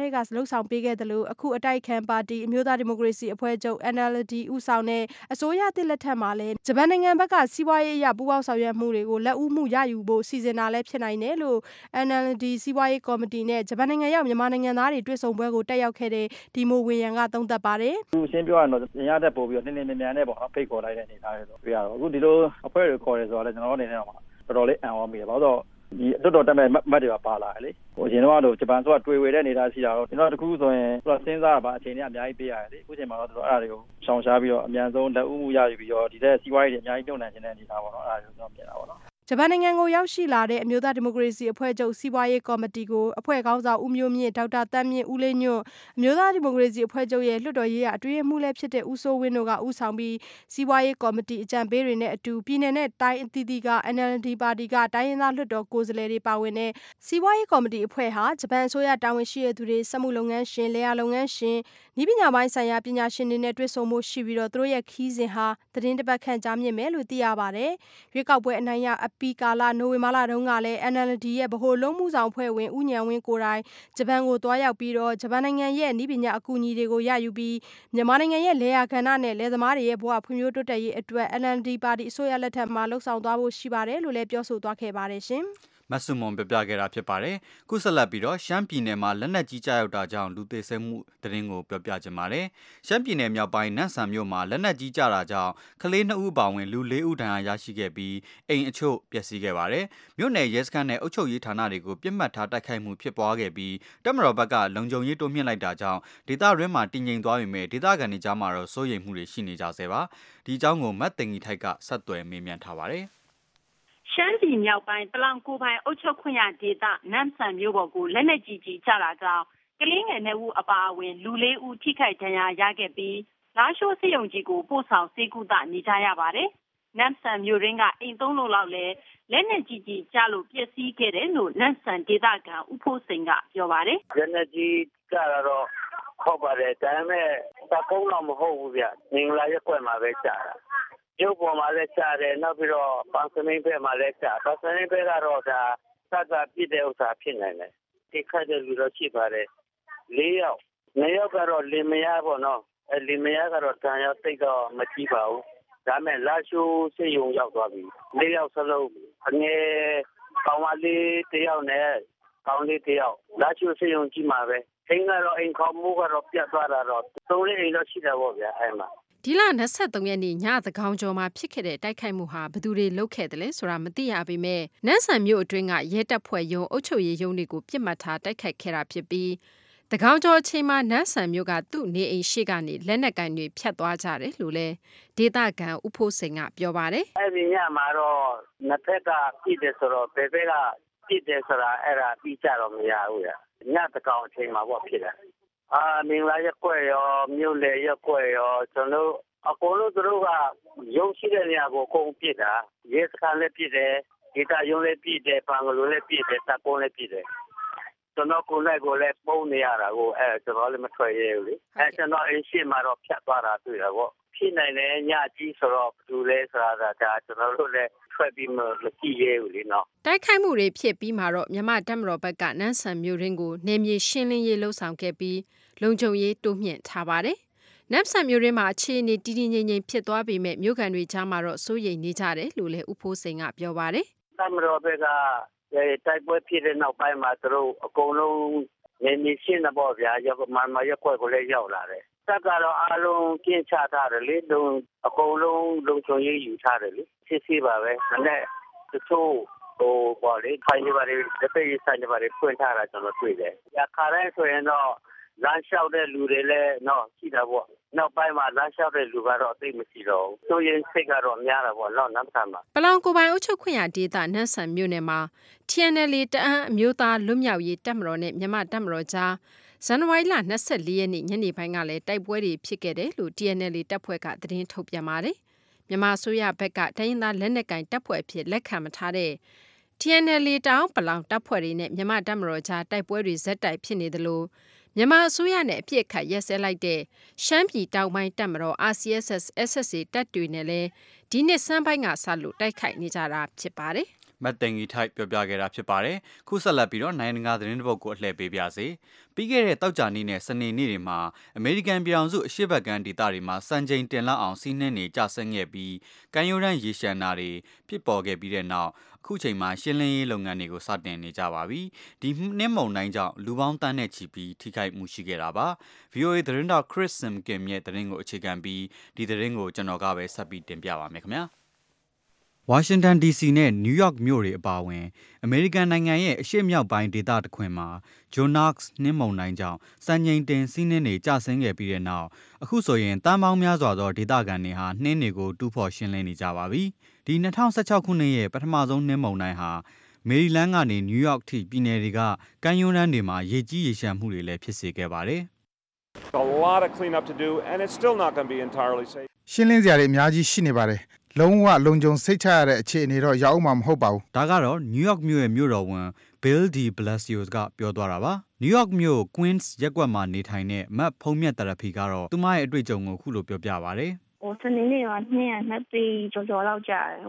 ထဲကလှုပ်ဆောင်ပေးခဲ့တယ်လို့အခုအတိုက်ခံပါတီအမျိုးသားဒီမိုကရေစီအဖွဲ့ချုပ် NLD ဦးဆောင်တဲ့အစိုးရသစ်လက်ထက်မှာလည်းဂျပန်နိုင်ငံဘက်ကစီးပွားရေးအရပူးပေါင်းဆောင်ရွက်မှုတွေကိုလက်ဦးမှုရယူဖို့စီစဉ်တာလည်းဖြစ်နိုင်တယ်လို့ NLD စီးပွားရေးကော်မတီနဲ့ဂျပန်နိုင်ငံရောက်မြန်မာနိုင်ငံသားတွေတွေ့ဆုံပွဲကိုတက်ရောက်ခဲ့တဲ့ဒီမိုဝေယံကသုံးသပ်ပါတယ်။သူရှင်းပြောရရင်တော့ရတဲ့ပို့ပြီးတော့နည်းနည်းမြန်မြန်နဲ့ပေါ့နော်ဖိတ်ခေါ်လိုက်တဲ့အနေအထားတွေတော့တွေ့ရတော့အခုဒီလိုအဖွဲ့တွေခေါ်တယ်ဆိုတော့လည်းကျွန်တော်တို့အနေနဲ့တော့တော်တော်လေးအံ့ဩမိတယ်။ဘာလို့ဒီတော်တော်တက်မဲ့မတ်တွေပါလာတယ်လေ။ဟိုအရင်တော့ဂျပန်ဆိုတာတွေ့ဝေတဲ့အနေအထားရှိတာတော့ကျွန်တော်တခုဆိုရင်သူကစဉ်းစားပါအချိန်ကြီးအများကြီးပေးရတယ်လေ။အခုချိန်မှာတော့တော်တော်အဲ့ဒါတွေကိုရှောင်ရှားပြီးတော့အမြန်ဆုံးလက်ဦးမှုရယူပြီးတော့ဒီတဲ့စီးပွားရေးတွေအများကြီးပြုံးနိုင်ခြင်းတဲ့အနေအထားပေါ့နော်အဲ့ဒါကိုကျွန်တော်မြင်တာပေါ့နော်ဂျပန်နိုင်ငံကိုရောက်ရှိလာတဲ့အမျိုးသားဒီမိုကရေစီအဖွဲ့ချုပ်စီးပွားရေးကော်မတီကိုအဖွဲ့ခေါင်းဆောင်ဦးမျိုးမြင့်ဒေါက်တာတန်းမြင့်ဦးလေးညွန့်အမျိုးသားဒီမိုကရေစီအဖွဲ့ချုပ်ရဲ့လွှတ်တော်ရေးရာအတွင်းမှုလည်းဖြစ်တဲ့ဦးစိုးဝင်းတို့ကဦးဆောင်ပြီးစီးပွားရေးကော်မတီအကြံပေးတွေနဲ့အတူပြည်내နဲ့တိုင်းအသီးသီးက NLD ပါတီကတိုင်းရင်းသားလွှတ်တော်ကိုယ်စားလှယ်တွေပါဝင်တဲ့စီးပွားရေးကော်မတီအဖွဲ့ဟာဂျပန်အစိုးရတာဝန်ရှိတဲ့သူတွေစက်မှုလုပ်ငန်းရှင်လယ်ယာလုပ်ငန်းရှင်နည်းပညာပိုင်းဆိုင်ရာပညာရှင်တွေနဲ့တွေ့ဆုံမှုရှိပြီးတော့သူတို့ရဲ့ခီးစဉ်ဟာသတင်းတစ်ပတ်ခန့်ကြာမြင့်မယ်လို့သိရပါတယ်ရွေးကောက်ပွဲအနိုင်ရအပီကာလာနိုဝင်ဘာလတုန်းကလည်း NLD ရဲ့ဗဟိုလုံးမှုဆောင်ဖွဲ့ဝင်ဦးဉာဏ်ဝင်းကိုယ်တိုင်ဂျပန်ကိုတွားရောက်ပြီးတော့ဂျပန်နိုင်ငံရဲ့နည်းပညာအကူအညီတွေကိုရယူပြီးမြန်မာနိုင်ငံရဲ့လယ်ယာကဏ္ဍနဲ့လယ်သမားတွေရဲ့ဘဝဖွံ့ဖြိုးတိုးတက်ရေးအတွက် NLD ပါတီအစိုးရလက်ထက်မှာလှုပ်ဆောင်သွားဖို့ရှိပါတယ်လို့လည်းပြောဆိုသွားခဲ့ပါတယ်ရှင်မဆုမွန်ပြပြခဲ့တာဖြစ်ပါတယ်။ခုဆက်လက်ပြီးတော့ရှမ်းပြည်နယ်မှာလက်နက်ကြီးကြားရောက်တာကြောင့်လူသေဆုံးမှုသတင်းကိုပြောပြချင်ပါတယ်။ရှမ်းပြည်နယ်မြောက်ပိုင်းနန့်ဆန်မြို့မှာလက်နက်ကြီးကြားတာကြောင့်ကလေး2ဦးပါဝင်လူ4ဦးဒဏ်ရာရရှိခဲ့ပြီးအိမ်အချို့ပျက်စီးခဲ့ပါတယ်။မြို့နယ်ရဲစခန်းနဲ့အုပ်ချုပ်ရေးဌာနတွေကိုပြစ်မှတ်ထားတိုက်ခိုက်မှုဖြစ်ပွားခဲ့ပြီးတပ်မတော်ဘက်ကလုံခြုံရေးတိုးမြှင့်လိုက်တာကြောင့်ဒေသတွင်းမှာတည်ငြိမ်သွားပေမဲ့ဒေသခံတွေကြားမှာတော့စိုးရိမ်မှုတွေရှိနေကြဆဲပါ။ဒီအကြောင်းကိုမတ်တင်ကြီးထိုက်ကဆက်သွယ်မေးမြန်းထားပါတယ်။ရှမ်းပြည်မြောက်ပိုင်းပလောင်ကိုပိုင်အုပ်ချုပ်ခွင့်ရဒေသနမ်ဆန်မြို့ပေါ်ကိုလက်နက်ကြီးကြီးကျတာကြောင့်ကလေးငယ်2ဦးအပါအဝင်လူ4ဦးထိခိုက်ဒဏ်ရာရခဲ့ပြီးလာရှိုးစစ်ရုံကြီးကိုပို့ဆောင်စေကူတာနေကြရပါတယ်။နမ်ဆန်မြို့ရင်းကအိမ်3လုံးလောက်လည်းလက်နက်ကြီးကြီးကျလို့ပျက်စီးခဲ့တယ်လို့နမ်ဆန်ဒေသခံဦးဖိုးစိန်ကပြောပါတယ်။လက်နက်ကြီးကျတာတော့ဟုတ်ပါတယ်ဒါပေမဲ့တကုန်းတော့မဟုတ်ဘူးဗျ။မင်္ဂလာရက်ကွက်မှာပဲကျတာ။ရုပ်ပေါ်မှာလည်းချတယ်နောက်ပြီးတော့ပန်းစမင်းဘက်မှာလည်းချပန်းစမင်းဘက်ကတော့ဒါစကားပြစ်တဲ့ဥစ္စာဖြစ်နိုင်တယ်ဒီခက်တဲ့လူတော့ရှိပါတယ်4ယောက်2ယောက်ကတော့လင်မယားပေါ့နော်လင်မယားကတော့တန်ရောက်သိတော့မကြည့်ပါဘူးဒါမဲ့လာရှိုးစေယုံရောက်သွားပြီ4ယောက်စလုံးအငယ်ကောင်မလေး1ယောက်နဲ့ကောင်လေး1ယောက်လာရှိုးစေယုံကြည့်မှာပဲအိမ်ကတော့အိမ်ခေါမိုးကတော့ပြတ်သွားတာတော့3လေးအိမ်တော့ရှိတယ်ပေါ့ဗျာအဲ့မှာဒီလ23ရက်နေ့ညသကောင်ကျော်မှာဖြစ်ခဲ့တဲ့တိုက်ခိုက်မှုဟာဘယ်သူတွေလုပ်ခဲ့တယ်လဲဆိုတာမသိရပေမဲ့နန်းဆန်မြို့အတွင်းကရဲတပ်ဖွဲ့ရုံးအုပ်ချုပ်ရေးရုံးတွေကိုပြစ်မှတ်ထားတိုက်ခိုက်ခဲ့တာဖြစ်ပြီးသကောင်ကျော်အချိန်မှာနန်းဆန်မြို့ကသူ့နေအိမ်ရှိကနေလက်နက်ကန်တွေဖြတ်သွားကြတယ်လို့လည်းဒေသခံဦးဖိုးစိန်ကပြောပါတယ်အဲ့ဒီညမှာတော့နှစ်ဖက်ကပြစ်တယ်ဆိုတော့ဘယ်ဘက်ကပြစ်တယ်ဆိုတာအဲ့ဒါပြီးကြတော့မရဘူးရညသကောင်အချိန်မှာပေါ့ဖြစ်တယ်မင်္ဂလာရက်ကွက်ရောမြို့လေရက်ကွက်ရောကျွန်တော်အကုန်လုံးတို့ကရုံရှိတဲ့နေရာကိုအကုန်ပြစ်တာရဲစခန်းလည်းပြစ်တယ်ဒေသရုံးလည်းပြစ်တယ်ပန်ကလိုလည်းပြစ်တယ်တပ်ကုန်းလည်းပြစ်တယ်ကျွန်တော်ကိုယ်လည်းပုံနေရတာကိုကျွန်တော်လည်းမထွက်ရဲဘူးလေကျွန်တော်အရှိမှတော့ဖြတ်သွားတာတွေ့တာပေါ့ဖြစ်နိုင်တယ်ညကြီးဆိုတော့ဘူးလဲဆိုတာဒါကျွန်တော်တို့လည်းထွက်ပြီးမကြည့်ရဲဘူးလေနော်တိုက်ခိုက်မှုတွေဖြစ်ပြီးမှတော့မြန်မာတပ်မတော်ဘက်ကနန်းဆန်မြို့ရင်းကိုနေမြေရှင်းလင်းရေးလှုပ်ဆောင်ခဲ့ပြီးလုံခြုံရေးတိုးမြှင့်ထားပါတယ်။နမ်ဆန်မြို့ရင်းမှာအခြေအနေတည်တည်ငြိမ်ငြိမ်ဖြစ်သွားပေမဲ့မြို့ကန်တွေကြားမှာတော့စိုးရိမ်နေကြတယ်လို့လည်းဦးဖိုးစိန်ကပြောပါတယ်။တပ်မတော်ဘက်ကတိုက်ပွဲဖြစ်တဲ့နောက်ပိုင်းမှာသူတို့အကုန်လုံးနေမြေရှင်းတော့ဗျာရောက်မှရက်ွက်ကိုလည်းရောက်လာတယ်။တပ်ကတော့အားလုံးကျင်းချထားတယ်လေအကုန်လုံးလုံခြုံရေးယူထားတယ်လေစစ်စစ်ပါပဲ။ဒါနဲ့တချို့ပေါ့လေခိုင်နေပါလေတစ်ဖက်ရေးဆိုင်နေပါလေဖွင့်ထားတာကျွန်တော်တွေ့တယ်။ခါတိုင်းဆိုရင်တော့လမ်းလျှောက်တဲ့လူတွေလည်းရှိတာပေါ့နောက်ပိုင်းမှာလမ်းလျှောက်တဲ့လူကတော့အသိမရှိတော့ဘူးဆိုရင်စိတ်ကတော့များတာပေါ့နောက်ဆန်မှာပလောင်ကိုပိုင်အုပ်ချုပ်ခွင့်ရဒေသနန်းဆန်မြို့နယ်မှာ TNL တအန်းအမျိုးသားလွတ်မြောက်ရေးတပ်မတော်နဲ့မြန်မာတပ်မတော်ကြားဇန်နဝါရီလ24ရက်နေ့ညနေပိုင်းကလည်းတိုက်ပွဲတွေဖြစ်ခဲ့တယ်လို့ TNL တပ်ဖွဲ့ကသတင်းထုတ်ပြန်ပါတယ်မြန်မာအစိုးရဘက်ကတိုင်းရင်းသားလက်နက်ကင်တပ်ဖွဲ့အဖြစ်လက်ခံမထားတဲ့ TNL တောင်ပလောင်တပ်ဖွဲ့တွေနဲ့မြန်မာတပ်မတော်ကြားတိုက်ပွဲတွေဇက်တိုက်ဖြစ်နေတယ်လို့မြန်မာအစိုးရနဲ့အပြစ်ခတ်ရက်စဲလိုက်တဲ့ရှမ်းပြည်တောင်ပိုင်းတပ်မတော် RCSS SSA တပ်တွေနဲ့လည်းဒီနှစ်စမ်းပိုင်းကစလို့တိုက်ခိုက်နေကြတာဖြစ်ပါတယ်မမတ်တင်ကြီးထိုက်ပြောပြခဲ့တာဖြစ်ပါတယ်ခုဆက်လက်ပြီးတော့နိုင်ငံတကာသတင်းတစ်ပုဒ်ကိုအလှည့်ပေးပါစေပြီးခဲ့တဲ့တောက်ကြနေ့နဲ့စနေနေ့တွေမှာအမေရိကန်ပြည်ထောင်စုအရှေ့ဘက်ကမ်းဒေသတွေမှာစံချိန်တင်လောက်အောင်စီးနှင်းနေကြဆင်းခဲ့ပြီးကမ်းရိုးတန်းရေရှမ်းတာတွေဖြစ်ပေါ်ခဲ့ပြီးတဲ့နောက်အခုချိန်မှာရှင်းလင်းရေးလုပ်ငန်းတွေကိုစတင်နေကြပါပြီဒီနှစ်မုန်တိုင်းကြောင့်လူပေါင်းတန်းနဲ့ချီပြီးထိခိုက်မှုရှိခဲ့တာပါ VOA သတင်းတောက် Chris Simkin ရဲ့သတင်းကိုအခြေခံပြီးဒီသတင်းကိုကျွန်တော်ကပဲဆက်ပြီးတင်ပြပါမယ်ခင်ဗျာဝါရှင်တန် DC နဲ့နယူးယောက်မြို့တွေအပါအဝင်အမေရိကန်နိုင်ငံရဲ့အရှေ့မြောက်ပိုင်းဒေသတစ်ခွင်မှာဂျိုနာ့စ်နှင်းမုန်တိုင်းကြောင့်စံချိန်တင်စီးနှင်းတွေကျဆင်းခဲ့ပြီးတဲ့နောက်အခုဆိုရင်တန်ပေါင်းများစွာသောဒေသခံတွေဟာနှင်းတွေကိုတူးဖော်ရှင်းလင်းနေကြပါပြီ။ဒီ2016ခုနှစ်ရဲ့ပထမဆုံးနှင်းမုန်တိုင်းဟာမေရီလန်းကနေနယူးယောက်ထိပြည်နယ်တွေကကမ်းရိုးတန်းတွေမှာရေကြီးရေရှမ်းမှုတွေလည်းဖြစ်စေခဲ့ပါတယ်။ A lot of cleanup to do and it's still not going to be entirely safe. ရှင်းလင်းစရာတွေအများကြီးရှိနေပါတယ်လုံးဝလုံခြုံစိတ်ချရတဲ့အခြေအနေတော့ရောက်မှမဟုတ်ပါဘူးဒါကတော့နယူးယောက်မြို့ရဲ့မြို့တော်ဝန် Bill de Blasio ကပြောသွားတာပါနယူးယောက်မြို့ Queens ရပ်ကွက်မှာနေထိုင်တဲ့မတ်ဖုံးမြတ်တရဖီကတော့သူမရဲ့အတွေ့အကြုံကိုခုလိုပြောပြပါတယ်စနေနေ့က200ပေကျော်လောက်ကြာတယ်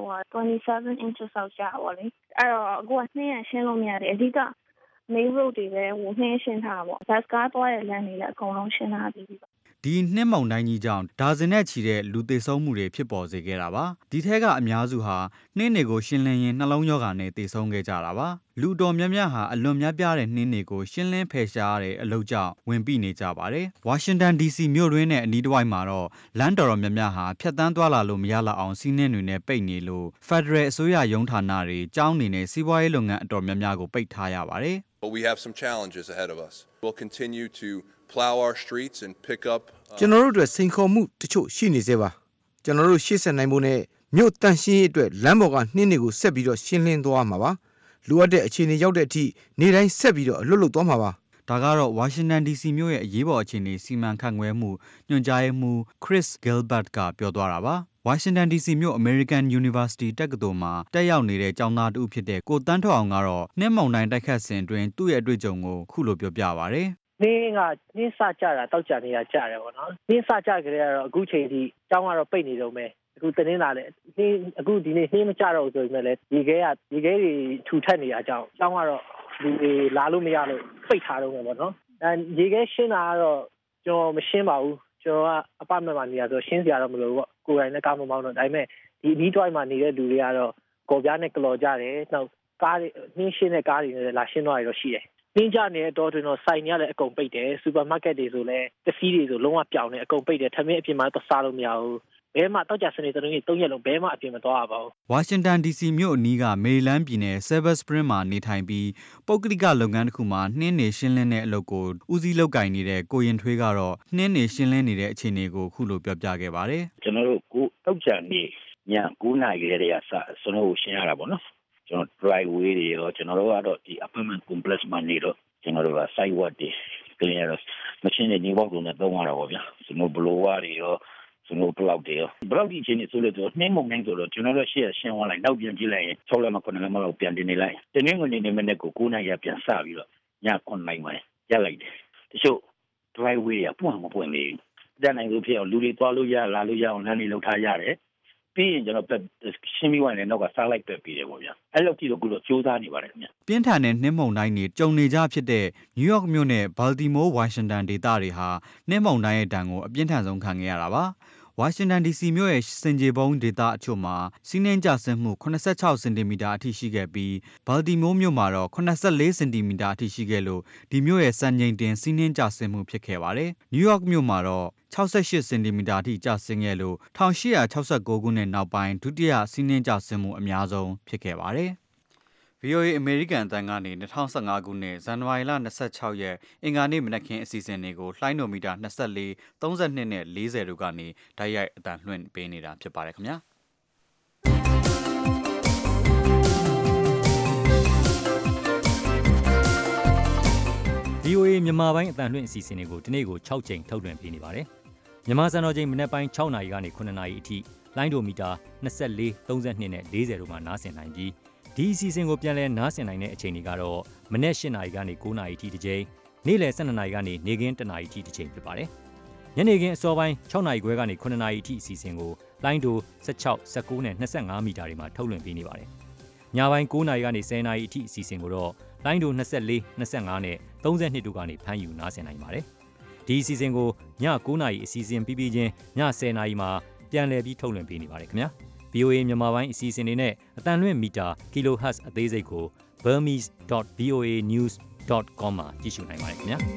27 inches လောက်ကြာပါလေအဲ့တော့အခုက200ရှင်းလို့မရတယ်အဓိက main road တွေပဲနှင်းရှင်းထားတာပေါ့ဘတ်ကားသွားတဲ့လမ်းတွေလည်းအကုန်လုံးရှင်းထားပြီးပြီဒီနှင်းမုန်တိုင်းကြီးကြောင့်ဒါဇင်နဲ့ချီတဲ့လူသေဆုံးမှုတွေဖြစ်ပေါ်စေခဲ့တာပါဒီထက်ကအများစုဟာနှင်းတွေကိုရှင်းလင်းရင်းနှလုံးရောဂါနဲ့သေဆုံးခဲ့ကြတာပါလူတော်များများဟာအလွန်များပြားတဲ့နှင်းတွေကိုရှင်းလင်းဖယ်ရှားတဲ့အလုပ်ကြောင့်ဝင်ပိနေကြပါတယ်ဝါရှင်တန် DC မြို့တွင်းနဲ့အနီးတစ်ဝိုက်မှာတော့လမ်းတော်များများဟာဖြတ်တန်းသွားလာလို့မရလောက်အောင်စီးနှင်းတွေနဲ့ပိတ်နေလို့ Federal အစိုးရရုံးဌာနတွေကျောင်းတွေနဲ့စီးပွားရေးလုပ်ငန်းအတော်များများကိုပိတ်ထားရပါတယ် But we have some challenges ahead of us. We'll continue to plow our streets and pick up ကျွန်တော်တို့အတွက်စိန်ခေါ်မှုတချို့ရှိနေသေးပါကျွန်တော်တို့ရှေ့ဆက်နိုင်ဖို့နဲ့မြို့တန့်ရှင်းရေးအတွက်လမ်းပေါ်ကနှင်းတွေကိုဆက်ပြီးတော့ရှင်းလင်းသွားမှာပါလိုအပ်တဲ့အခြေအနေရောက်တဲ့အထိနေ့တိုင်းဆက်ပြီးတော့အလွတ်လွတ်သွားမှာပါဒါကတော့ဝါရှင်တန် DC မြို့ရဲ့အရေးပေါ်အခြေအနေစီမံခန့်ခွဲမှုညွှန်ကြားရေးမှူး Chris Gilbert ကပြောသွားတာပါဝါရှင်တန် DC မြို့ American University တက္ကသိုလ်မှာတက်ရောက်နေတဲ့ကျောင်းသားတူဖြစ်တဲ့ကိုတန်းထွန်းအောင်ကတော့နှင်းမုန်တိုင်းတိုက်ခတ်စဉ်အတွင်းသူ့ရဲ့အတွေ့အကြုံကိုခုလိုပြောပြပါဗျ။နှင်းစကြတာတောက်ကြနေတာကြတယ်ပေါ့နော်။နှင်းစကြကြတဲ့ကတော့အခုချိန်ထိကျောင်းကတော့ပိတ်နေတော့မယ်။အခုတင်းလာတယ်။အခုဒီနေ့နှင်းမကြတော့ဆိုပေမဲ့လည်းဒီခဲတွေထူထပ်နေတာကြောင့်ကျောင်းကတော့လူတွေလာလို့မရလို့ပိတ်ထားတော့မယ်ပေါ့နော်။ဒီခဲရှင်းတာကတော့ကျွန်တော်မရှင်းပါဘူး။ကျွန်တော်ကအပတ်မှာနေရဆိုရှင်းစရာတော့မလိုဘူးပေါ့။ကိုယ်တိုင်လည်းကားမမောင်းတော့ဒါပေမဲ့ဒီနီးတွိုင်းမှာနေတဲ့လူတွေကတော့ကော်ပြားနဲ့ကလော်ကြတယ်နောက်ကားတွေနှင်းရှင်းတဲ့ကားတွေနဲ့လာရှင်းသွားရတော့ရှိတယ်နှင်းကြနေတဲ့တော့တွင်တော့စိုင်ရလည်းအကုန်ပိတ်တယ်စူပါမားကတ်တွေဆိုလည်းပစ္စည်းတွေဆိုလုံးဝပြောင်းနေအကုန်ပိတ်တယ်ထမင်းအပြင်မှာတော့စားလို့မရဘူးဘဲမှတောက်ကြစနေတုံးကြီး3ရက်လုံးဘဲမှအပြင်မသွားရပါဘူးဝါရှင်တန် DC မြို့အနီးကမေရီလန်းပြည်နယ် Silver Spring မှာနေထိုင်ပြီးပုဂ္ဂလိကလုပ်ငန်းတစ်ခုမှာနှင်းနေရှင်းလင်းတဲ့အလုပ်ကိုဦးစီးလုပ်ကင်နေတဲ့ကိုရင်ထွေးကတော့နှင်းနေရှင်းလင်းနေတဲ့အခြေအနေကိုခုလိုပြောပြခဲ့ပါတယ်ကျွန်တော်တို့တောက်ကြနေည9နာရီလေးတည်းကစကျွန်တော်ကိုရှင်းရတာပေါ့နော်ကျွန်တော် driveway တွေရောကျွန်တော်တို့ကတော့ဒီ apartment complex မှာနေတော့ကျွန်တော်တို့က site work တွေပြင်ရတော့ machine တွေနေပေါက်ကုန်နဲ့သုံးရတာပေါ့ဗျာကျွန်တော် blower တွေရောကျွန်တော် plug တွေရောဘလောက်ဒီချင်းနေဆိုလို့နှင်းမုန်တိုင်းဆိုတော့ကျွန်တော်တို့ရှေ့ရှင်းသွားလိုက်နောက်ပြန်ကြည့်လိုက်ရင်6လမှ9လမှလောက်ပြန်တင်နေလိုက်တနင်္ဂနွေနေ့မနေ့ကို9နာရီပြန်စပြီးတော့ည9နိုင်မှရလိုက်တယ်တချို့ driveway ကပွင့်မပွင့်နေတန်းနိုင်လို့ဖြစ်အောင်လူတွေသွားလို့ရလာလို့ရအောင်လမ်းတွေလောက်ထားရတယ်ပြီးရင်ကျွန်တော်ရှင်းပြီးဝင်လည်းနောက်ကစားလိုက်ပဲပြီးတယ်ပေါ့ဗျာအဲ့လိုကြည့်လို့ခုတော့စူးစမ်းနေပါတယ်ခင်ဗျပြင်းထန်တဲ့နှင်းမုန်တိုင်းတွေကြုံနေကြဖြစ်တဲ့နယူးယောက်မြို့နဲ့ဘာလ်တီမိုးဝါရှင်တန်ဒေသတွေဟာနှင်းမုန်တိုင်းရဲ့ဒဏ်ကိုအပြင်းထန်ဆုံးခံခဲ့ရတာပါဝါရှင်တန် DC မြို့ရဲ့စင်ကြေဘုံဒေသအချို့မှာစီးနှင်းကျဆင်းမှု86စင်တီမီတာအထိရှိခဲ့ပြီးဘာလ်တီမိုးမြို့မှာတော့84စင်တီမီတာအထိရှိခဲ့လို့ဒီမြို့ရဲ့စံချိန်တင်စီးနှင်းကျဆင်းမှုဖြစ်ခဲ့ပါတယ်။နယူးယောက်မြို့မှာတော့68စင်တီမီတာအထိကျဆင်းခဲ့လို့1869ခုနှစ်နောက်ပိုင်းဒုတိယစီးနှင်းကျဆင်းမှုအများဆုံးဖြစ်ခဲ့ပါတယ်။ VOA အမေရိကန်အသံကနေ2015ခုနှစ်ဇန်နဝါရီလ26ရက်အင်္ဂါနေ့မနက်ခင်းအစီအစဉ်တွေကိုလှိုင်းနိုမီတာ24 32နဲ့40တို့ကနေတိုက်ရိုက်အသံလွှင့်ပေးနေတာဖြစ်ပါတယ်ခင်ဗျာ VOA မြန်မာပိုင်းအသံလွှင့်အစီအစဉ်တွေကိုဒီနေ့ကို6ချိန်ထုတ်လွှင့်ပေးနေပါတယ်မြန်မာစံတော်ချိန်မနက်ပိုင်း6နာရီကနေ9နာရီအထိလှိုင်းဒိုမီတာ24 32နဲ့40တို့မှာနားဆင်နိုင်ပြီးဒီအစီအစဉ်ကိုပြန်လည်နားဆင်နိုင်တဲ့အချိန်တွေကတော့မနက်8နာရီကနေ9နာရီထိတစ်ချိန်နေ့လယ်12နာရီကနေနေ့ခင်း1နာရီထိတစ်ချိန်ဖြစ်ပါတယ်ညနေခင်းအစောပိုင်း6နာရီခွဲကနေ9နာရီထိအစီအစဉ်ကိုလိုင်းဒို16 19နဲ့25မီတာတွေမှာထုတ်လွှင့်ပေးနေပါတယ်ညပိုင်း9:00နာရီကနေ10:00နာရီအထိအစီအစဉ်ကိုတော့လိုင်းဒို24 25နဲ့32တို့ကနေဖမ်းယူနားဆင်နိုင်ပါတယ်ဒီအစီအစဉ်ကိုည9:00နာရီအစီအစဉ်ပြီးပြီးချင်းည10:00နာရီမှာပြန်လည်ပြီးထုတ်လွှင့်ပေးနေပါတယ်ခင်ဗျာ VOA မြန်မာပိုင်းအစီအစဉ်တွေနဲ့အတန်လွင့်မီတာ kHz အသေးစိတ်ကို burmese.voanews.com မှာကြည့်ရှုနိုင်ပါတယ်ခင်ဗျာ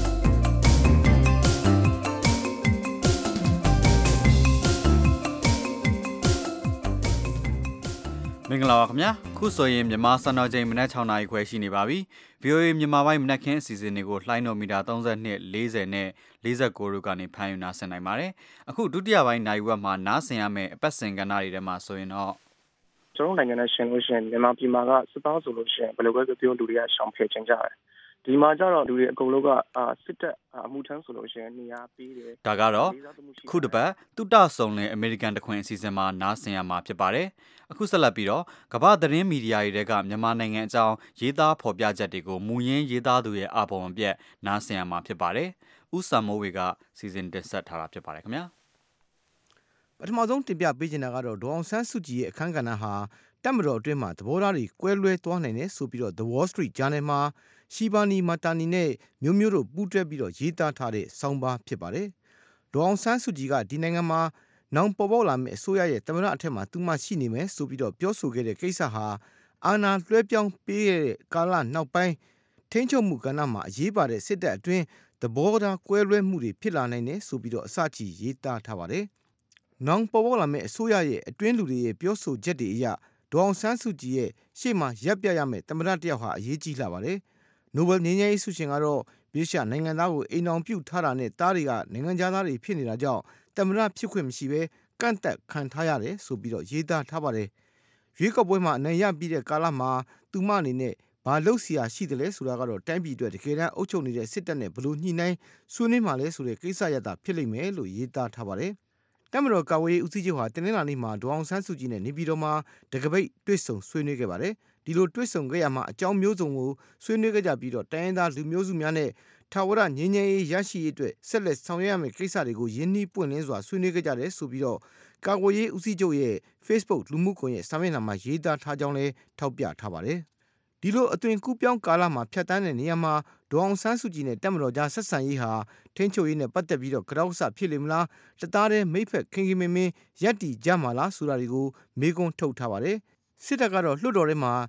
မင်္ဂလာပါခင်ဗျာခုဆိုရင်မြန်မာစံတော်ချိန်မနက်6:00နာရီခွဲရှိနေပါပြီ VOA မြန်မာပိုင်းမနက်ခင်းအစီအစဉ်တွေကိုလှိုင်းတော်မီတာ32 40နဲ့49တို့ကနေဖမ်းယူနားဆင်နိုင်ပါတယ်အခုဒုတိယပိုင်းနိုင်ဝက်မှာနားဆင်ရမယ့်အပတ်စဉ်ကဏ္ဍတွေထဲမှာဆိုရင်တော့ကျွန်တော်နိုင်ငံနဲ့ရှင်လို့ရှိရင်မြန်မာပြည်မှာကစစ်သားဆိုလို့ရှိရင်ဘယ်လိုပဲပြောလူတွေကရှောင်ဖယ်ချင်ကြတယ်ဒီမှာကျတော့လူတွေအကုန်လုံးကစစ်တပ်အမှုထမ်းဆိုလို့ရှိရင်နေရာပေးတယ်ဒါကတော့ခုတစ်ပတ်တုတဆုံလင်အမေရိကန်တခွင်အစီအစဉ်မှာနားဆင်ရမှာဖြစ်ပါတယ်အခုဆက်လက်ပြီးတော့ကမ္ဘာသတင်းမီဒီယာတွေကမြန်မာနိုင်ငံအကြောင်းရေးသားဖော်ပြချက်တွေကိုမူရင်းရေးသားသူရဲ့အပေါ်မပြတ်နားဆင်ရမှာဖြစ်ပါတယ်ဦးစံမိုးဝေကစီစဉ်တင်ဆက်ထားတာဖြစ်ပါတယ်ခင်ဗျာပထမဆုံးတင်ပြပေးချင်တာကတော့ဒေါအောင်ဆန်းစုကြည်ရဲ့အခမ်းကဏ္ဍဟာတပ်မတော်အတွင်းမှာသဘောထားတွေကွဲလွဲသွားနိုင်တယ်ဆိုပြီးတော့ The Wall Street Journal မှာရှီဘာနီမာတာနီနဲ့မျိုးမျိုးတို့ပူးတွဲပြီးတော့ရေးသားထားတဲ့ဆောင်းပါးဖြစ်ပါတယ်ဒေါအောင်ဆန်းစုကြည်ကဒီနိုင်ငံမှာနောင်ပေါ်ပေါက်လာမယ့်အစိုးရရဲ့သမ္မတအထက်မှာသူမှရှိနေမယ်ဆိုပြီးတော့ပြောဆိုခဲ့တဲ့ကိစ္စဟာအာဏာလွှဲပြောင်းပေးတဲ့ကာလနောက်ပိုင်းထိန်းချုပ်မှုကဏ္ဍမှာအရေးပါတဲ့စစ်တပ်အတွင်းသဘောထားကွဲလွဲမှုတွေဖြစ်လာနိုင်တယ်ဆိုပြီးတော့အစချီရေးသားထားပါတယ်။နောင်ပေါ်ပေါက်လာမယ့်အစိုးရရဲ့အတွင်းလူတွေရဲ့ပြောဆိုချက်တွေအရဒေါအောင်ဆန်းစုကြည်ရဲ့ရှေ့မှာရပ်ပြရမယ့်သမ္မတတယောက်ဟာအရေးကြီးလာပါတယ်။နိုဘယ်ငြိမ်းချမ်းရေးဆုရှင်ကတော့ဗြိတိရှနိုင်ငံသားကိုအိမ်အောင်ပြုတ်ထားတာနဲ့တားတွေကနိုင်ငံသားတွေဖြစ်နေတာကြောင့်သမ္မတဖြစ်ခွင့်မရှိဘဲကန့်သက်ခံထားရတယ်ဆိုပြီးတော့ရေးသားထားပါတယ်။ရွေးကောက်ပွဲမှာအနိုင်ရပြီးတဲ့ကာလမှာသူမအနေနဲ့ဘာလုပ်เสียရှိတယ်လဲဆိုတာကတော့တိုင်းပြည်အတွက်တကယ်တမ်းအုပ်ချုပ်နေတဲ့စစ်တပ်နဲ့ဘလို့ညှိနှိုင်းဆွေးနွေးမှလဲဆိုတဲ့ကိစ္စရပ်တာဖြစ်လိမ့်မယ်လို့ရေးသားထားပါတယ်။တပ်မတော်ကာကွယ်ရေးဦးစီးချုပ်ဟာတင်နင်္လာနေ့မှာဒေါအောင်ဆန်းစုကြည်နဲ့နေပြည်တော်မှာတကပိတ်တွေ့ဆုံဆွေးနွေးခဲ့ပါတယ်။ဒီလိုတွေ့ဆုံခဲ့ရမှာအကြောင်းမျိုးစုံကိုဆွေးနွေးခဲ့ကြပြီးတော့တိုင်းရင်းသားလူမျိုးစုများနဲ့ထာဝရငြိမ်းချမ်းရေးရရှိရေးအတွက်ဆက်လက်ဆောင်ရွက်ရမယ့်ကိစ္စတွေကိုယင်းနှီးပွင့်လင်းစွာဆွေးနွေးခဲ့ကြတယ်ဆိုပြီးတော့ကာကွယ်ရေးဦးစီးချုပ်ရဲ့ Facebook လူမှုကွန်ရက်စာမျက်နှာမှာရေးသားထားကြောင်းလည်းထောက်ပြထားပါတယ်။ဒီလိုအသွင်ကူးပြောင်းကာလမှာဖြတ်တန်းတဲ့နေရာမှာဒေါအောင်ဆန်းစုကြည်နဲ့တပ်မတော်ကြားဆက်ဆံရေးဟာထိန်းချုပ်ရေးနဲ့ပတ်သက်ပြီးတော့ကြောက်စဖြစ်လိမ့်မလားတသားတည်းမိတ်ဖက်ခင်ခင်မင်းမင်းရပ်တည်ကြမှာလားဆိုတာတွေကိုမေးခွန်းထုတ်ထားပါတယ်။စစ်တပ်ကတော့လွှတ်တော်ထဲမှာ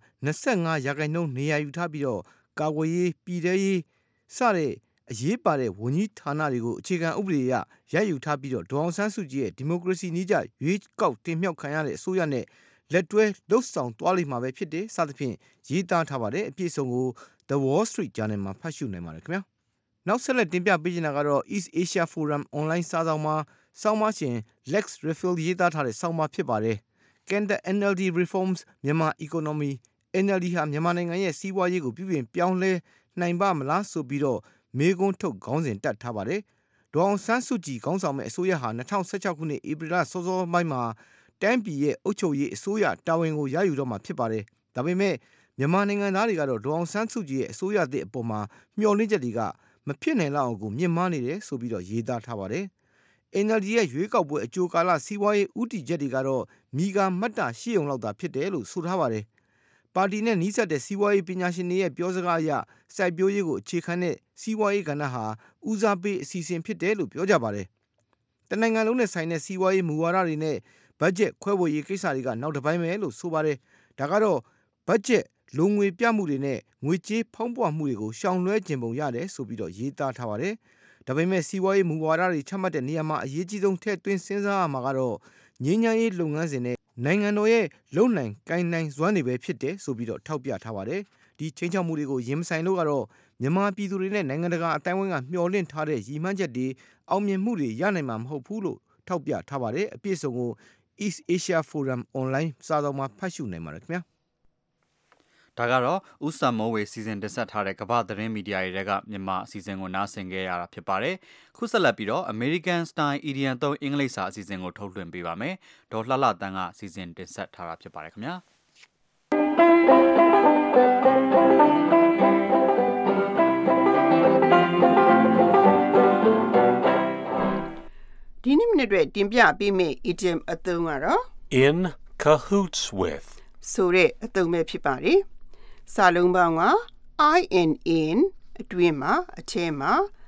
25%နေရာယူထားပြီးတော့ကာကွယ်ရေးပြည်ထရေးစတဲ့အရေးပါတဲ့ဝန်ကြီးဌာနတွေကိုအခြေခံဥပဒေအရရယူထားပြီးတော့ဒေါအောင်ဆန်းစုကြည်ရဲ့ဒီမိုကရေစီနည်းကျရွေးကောက်တင်မြှောက်ခံရတဲ့အစိုးရနဲ့လက်တွဲလှုပ်ဆောင်သွားလိမ့်မှာပဲဖြစ်တယ်စသဖြင့်ရေးသားထားပါတယ်အပြည့်အစုံကို The Wall Street Journal မှာဖတ်ရှုနိုင်ပါတယ်ခင်ဗျာနောက်ဆက်လက်တင်ပြပေးချင်တာကတော့ East Asia Forum Online စာဆောင်မှာဆောင်းပါးရှင် Lex Refill ရေးသားထားတဲ့ဆောင်းပါးဖြစ်ပါတယ် Can the NLD reforms Myanmar economy NLD ဟာမြန်မာနိုင်ငံရဲ့စီးပွားရေးကိုပြုပြင်ပြောင်းလဲနိုင်ပါမလားဆိုပြီးတော့မေးခွန်းထုတ်ခေါင်းစဉ်တက်ထားပါတယ်ဒေါအောင်ဆန်းစုကြည်ခေါင်းဆောင်မဲ့အစိုးရဟာ2016ခုနှစ်ဧပြီလစောစောပိုင်းမှာတိုင်းပြည်ရဲ့အုပ်ချုပ်ရေးအစိုးရတာဝန်ကိုရယူတော့မှာဖြစ်ပါတယ်ဒါပေမဲ့မြန်မာနိုင်ငံသားတွေကတော့ဒေါအောင်ဆန်းစုကြည်ရဲ့အစိုးရသစ်အပေါ်မှာမျှော်လင့်ချက်တွေကမဖြစ်နိုင်လောက်အောင်ကိုမြင့်မားနေတယ်ဆိုပြီးတော့ရေးသားထားပါတယ်NLD ရဲ့ရွေးကောက်ပွဲအကြိုကာလစီးပွားရေးဥတီချက်တွေကတော့မိဂါမတ်တာရှိအောင်လောက်တာဖြစ်တယ်လို့ဆိုထားပါတယ်ပါတီနဲ့နှီးစပ်တဲ့စီးပွားရေးပညာရှင်တွေရဲ့ပြောစကားအရစိုက်ပျိုးရေးကိုအခြေခံတဲ့စီးပွားရေးကဏ္ဍဟာဦးစားပေးအစီအစဉ်ဖြစ်တယ်လို့ပြောကြပါတယ်။တနိုင်ငံလုံးနဲ့ဆိုင်တဲ့စီးပွားရေးမူဝါဒတွေနဲ့ဘတ်ဂျက်ခွဲဝေရေးကိစ္စတွေကနောက်တစ်ပိုင်းပဲလို့ဆိုပါတယ်။ဒါကတော့ဘတ်ဂျက်လုံငွေပြမှုတွေနဲ့ငွေကြေးဖောင်းပွမှုတွေကိုရှောင်လွှဲခြင်းပုံရတယ်ဆိုပြီးတော့ရေးသားထားပါတယ်။ဒါပေမဲ့စီးပွားရေးမူဝါဒတွေချမှတ်တဲ့နေရာမှာအရေးကြီးဆုံးထည့်သွင်းစဉ်းစားရမှာကတော့ငြိမ်းချမ်းရေးလုပ်ငန်းစဉ်နဲ့နိုင်ငံတော်ရဲ့လုံနိုင်ကိုင်းနိုင်စွမ်းတွေပဲဖြစ်တယ်ဆိုပြီးတော့ထောက်ပြထားပါတယ်ဒီချင်းချောက်မှုတွေကိုရင်မဆိုင်လို့ကတော့မြန်မာပြည်သူတွေနဲ့နိုင်ငံတကာအတိုင်းအဝန်းကမျှော်လင့်ထားတဲ့ရည်မှန်းချက်တွေအောင်မြင်မှုတွေရနိုင်မှာမဟုတ်ဘူးလို့ထောက်ပြထားပါတယ်အပြည့်အစုံကို East Asia Forum Online စာဆောင်မှာဖတ်ရှုနိုင်ပါတယ်ခင်ဗျာဒါကတော့ဦးစံမိုးဝေစီစဉ်တင်ဆက်ထားတဲ့ကမ္ဘာသတင်းမီဒီယာတွေကမြန်မာအစီအစဉ်ကိုနားဆင်ခဲ့ရတာဖြစ်ပါတယ်။ခုဆက်လက်ပြီးတော့ American Style Idiom သုံးအင်္ဂလိပ်စာအစီအစဉ်ကိုထုတ်လွှင့်ပေးပါမယ်။ဒေါ်လှလှတန်းကစီစဉ်တင်ဆက်ထားတာဖြစ်ပါတယ်ခင်ဗျာ။ဒီနေ့မနေ့အတွက်တင်ပြပေးမယ့် idiom အသုံးကတော့ In cahoots with ဆိုတဲ့အသုံးပဲဖြစ်ပါတယ်။စာလုံးပေါင်းက INN အတွင်းမှာအထဲမှာ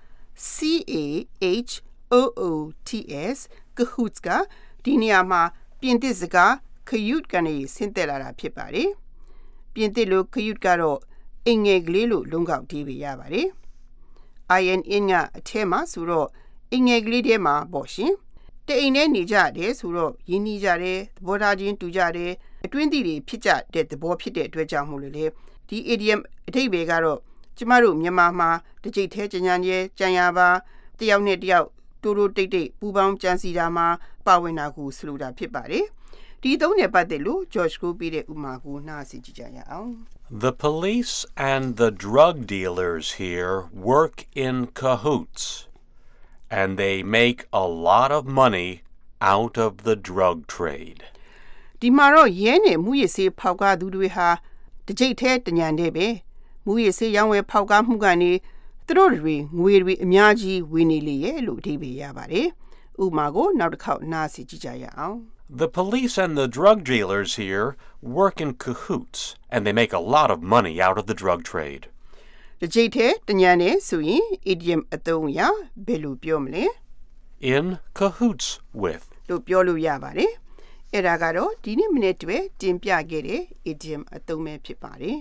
CAHOOTS cahoots ကဒီနေရာမှာပြင်သစ်စကား cahute ကနေဆင်းသက်လာတာဖြစ်ပါတယ်။ပြင်သစ်လို cahute ကတော့အင်္ဂလိပ်ကလေးလိုလုံးကောက်တီးပြရပါတယ်။ INN ကအထဲမှာဆိုတော့အင်္ဂလိပ်ကလေးထဲမှာပေါ့ရှင်။တအိမ်နဲ့နေကြတယ်ဆိုတော့ရင်းနှီးကြတယ်သဘောထားချင်းတူကြတယ်အတွင်းသီးတွေဖြစ်ကြတဲ့သဘောဖြစ်တဲ့အတွက်ကြောင့်မို့လို့လေဒီ idiom အဓိပ္ပာယ်ကတော့ကျမတို့မြန်မာမှာတစ်ကြိတ်သေးကြံကြံရပါတယောက်နဲ့တယောက်တိုးတိုးတိတ်တိတ်ပူပေါင်းကြံစီတာမှာပါဝင်တာကိုဆိုလိုတာဖြစ်ပါတယ်ဒီသုံးနဲ့ပတ်သက်လို့ George ကိုပြတဲ့ဥမာကိုနားဆင်ကြည့်ကြရအောင် The police and the drug dealers here work in cahoots and they make a lot of money out of the drug trade. ဒီမှာတော့ရဲနဲ့မူရစေဖောက်ကားသူတွေဟာတစ်ကြိတ်သေးတညံတဲ့ပဲမူရစေရောင်းဝယ်ဖောက်ကားမှုကနေသူတို့တွေငွေတွေအများကြီးဝင်နေလေရဲ့လို့အဓိပ္ပာယ်ရပါတယ်ဥပမာကိုနောက်တစ်ခေါက်နားဆင်ကြည့်ကြရအောင် The police and the drug dealers here work in cahoots and they make a lot of money out of the drug trade. တစ်ကြိတ်သေးတညံနဲ့ဆိုရင် idiom အသုံးအရဘယ်လိုပြောမလဲ In cahoots with လို့ပြောလို့ရပါတယ်အဲ့ဒါကတော့ဒီနေ့မနေ့တွေတင်ပြခဲ့တဲ့ idiom အသုံးပဲဖြစ်ပါတယ်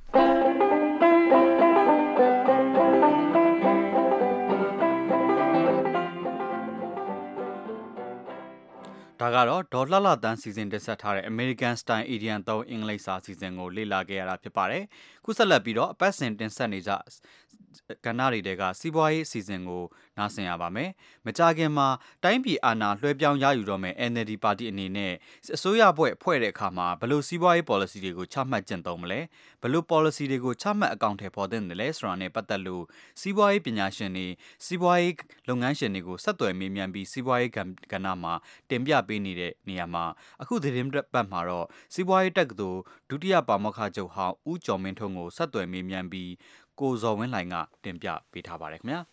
ဒါကတော့ဒေါ်လှလှတန်းစီစဉ်တက်ဆက်ထားတဲ့ American Style Idiom သုံးအင်္ဂလိပ်စာစီစဉ်ကိုလေ့လာခဲ့ရတာဖြစ်ပါတယ်ခုဆက်လက်ပြီးတော့အပတ်စဉ်တင်ဆက်နေကြကဏ္ဍတွေတဲကစီးပွားရေးအစီအစဉ်ကိုနားဆင်ရပါမယ်။မကြာခင်မှာတိုင်းပြည်အာဏာလွှဲပြောင်းရယူတော့မယ် NLD ပါတီအနေနဲ့အစိုးရဖွဲ့တဲ့အခါမှာဘယ်လိုစီးပွားရေး policy တွေကိုချမှတ်ကျင့်သုံးမလဲ။ဘယ်လို policy တွေကိုချမှတ်အကောင့်ထဲပေါ်သင့်တယ်လဲဆိုတာနဲ့ပတ်သက်လို့စီးပွားရေးပညာရှင်တွေစီးပွားရေးလုပ်ငန်းရှင်တွေကိုဆက်သွယ်မေးမြန်းပြီးစီးပွားရေးကဏ္ဍမှာတင်ပြပေးနေတဲ့နေရာမှာအခုသတင်းပတ်မှာတော့စီးပွားရေးတက္ကသိုလ်ဒုတိယပါမောက္ခချုပ်ဟောင်းဦးကျော်မင်းထွန်းကိုဆက်သွယ်မေးမြန်းပြီးကိုဇော်ဝင်းလှိုင်ကတင်ပြပေးထားပါတယ်ခင်ဗျာ